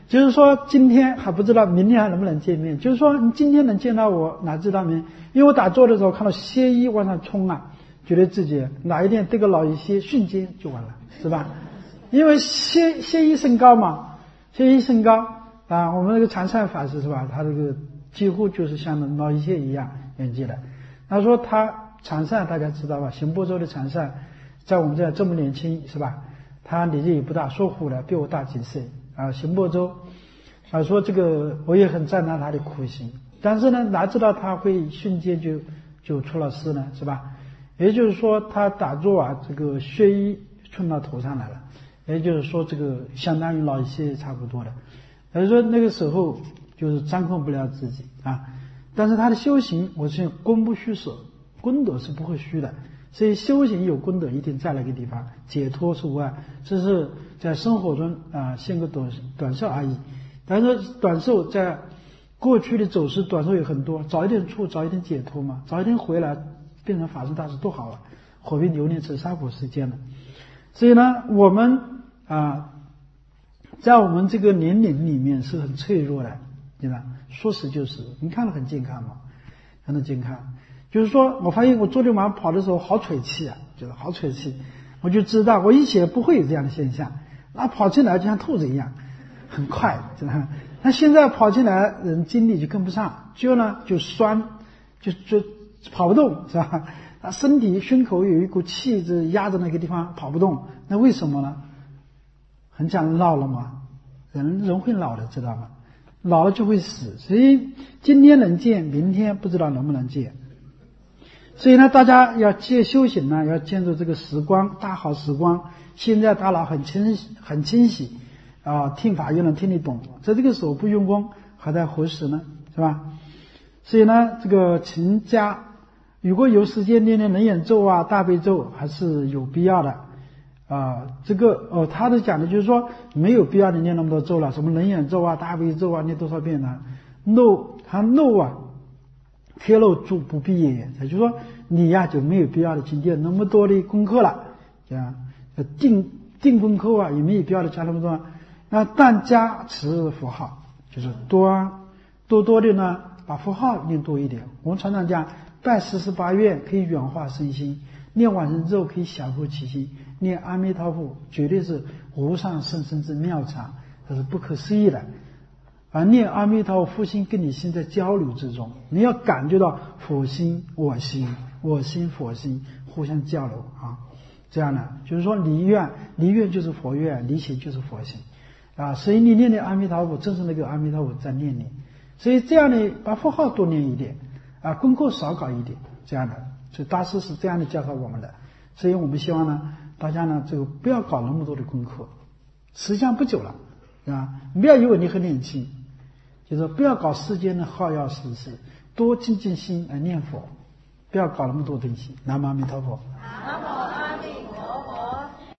就是说今天还不知道明天还能不能见面，就是说你今天能见到我，哪知道明天？因为我打坐的时候看到歇一往上冲啊，觉得自己哪一天得个老一些，瞬间就完了，是吧？因为歇歇一升高嘛，歇一升高啊，我们那个禅善法师是吧？他这个几乎就是像老一些一样年纪的。他说他禅善大家知道吧？行波州的禅善，在我们这这么年轻是吧？他年纪也不大，说虎了，比我大几岁啊。行波州啊，说这个我也很赞叹他的苦行，但是呢，哪知道他会瞬间就就出了事呢，是吧？也就是说，他打坐啊，这个血衣冲到头上来了，也就是说，这个相当于老一些差不多的。也就是说，那个时候就是掌控不了自己啊。但是他的修行，我是功不虚设，功德是不会虚的。所以修行有功德，一定在那个地方，解脱是无碍。这是在生活中啊，现个短短寿而已。但是短寿在过去的走势，短寿有很多，早一点出，早一点解脱嘛，早一点回来变成法师大师多好了，何必留恋此娑婆世间呢？所以呢，我们啊，在我们这个年龄里面是很脆弱的，对吧？说实就是，你看了很健康嘛，很健康。就是说我发现我昨天晚上跑的时候好喘气啊，就是好喘气，我就知道我以前不会有这样的现象，那跑起来就像兔子一样，很快，知道吗？那现在跑起来人精力就跟不上，就呢就酸，就就跑不动，是吧？那身体胸口有一股气子压着那个地方跑不动，那为什么呢？很讲老了嘛，人人会老的，知道吗？老了就会死，所以今天能见，明天不知道能不能见。所以呢，大家要借修行呢，要借助这个时光，大好时光。现在大脑很清很清晰啊，听法又能听得懂，在这个时候不用功，还在何时呢？是吧？所以呢，这个勤加，如果有时间念念人眼咒啊、大悲咒，还是有必要的啊。这个哦，他的讲的就是说没有必要的念那么多咒了，什么人眼咒啊、大悲咒啊，念多少遍呢 ？no， 他 no 啊。开漏诸不必也，也就是说你呀就没有必要的去念那么多的功课了，啊，定定功课啊也没有必要的加那么多。那但加持符号，就是多多多的呢，把符号念多一点。我们常常讲拜四十八愿可以软化身心，念往生咒可以降伏其心，念阿弥陀佛绝对是无上甚深之妙常，这是不可思议的。而念阿弥陀佛，佛心跟你心在交流之中，你要感觉到佛心、我心、我心、佛心互相交流啊。这样呢，就是说离愿，离愿就是佛愿，离行就是佛行啊。所以你念念阿弥陀佛，正是那个阿弥陀佛在念你。所以这样呢，把佛号多念一点啊，功课少搞一点，这样的。所以大师是这样的教导我们的。所以我们希望呢，大家呢，这个不要搞那么多的功课，时间不久了啊，不要以为你很年轻。就是不要搞世间的好药实事，多静静心来念佛，不要搞那么多东西。南无阿弥陀佛。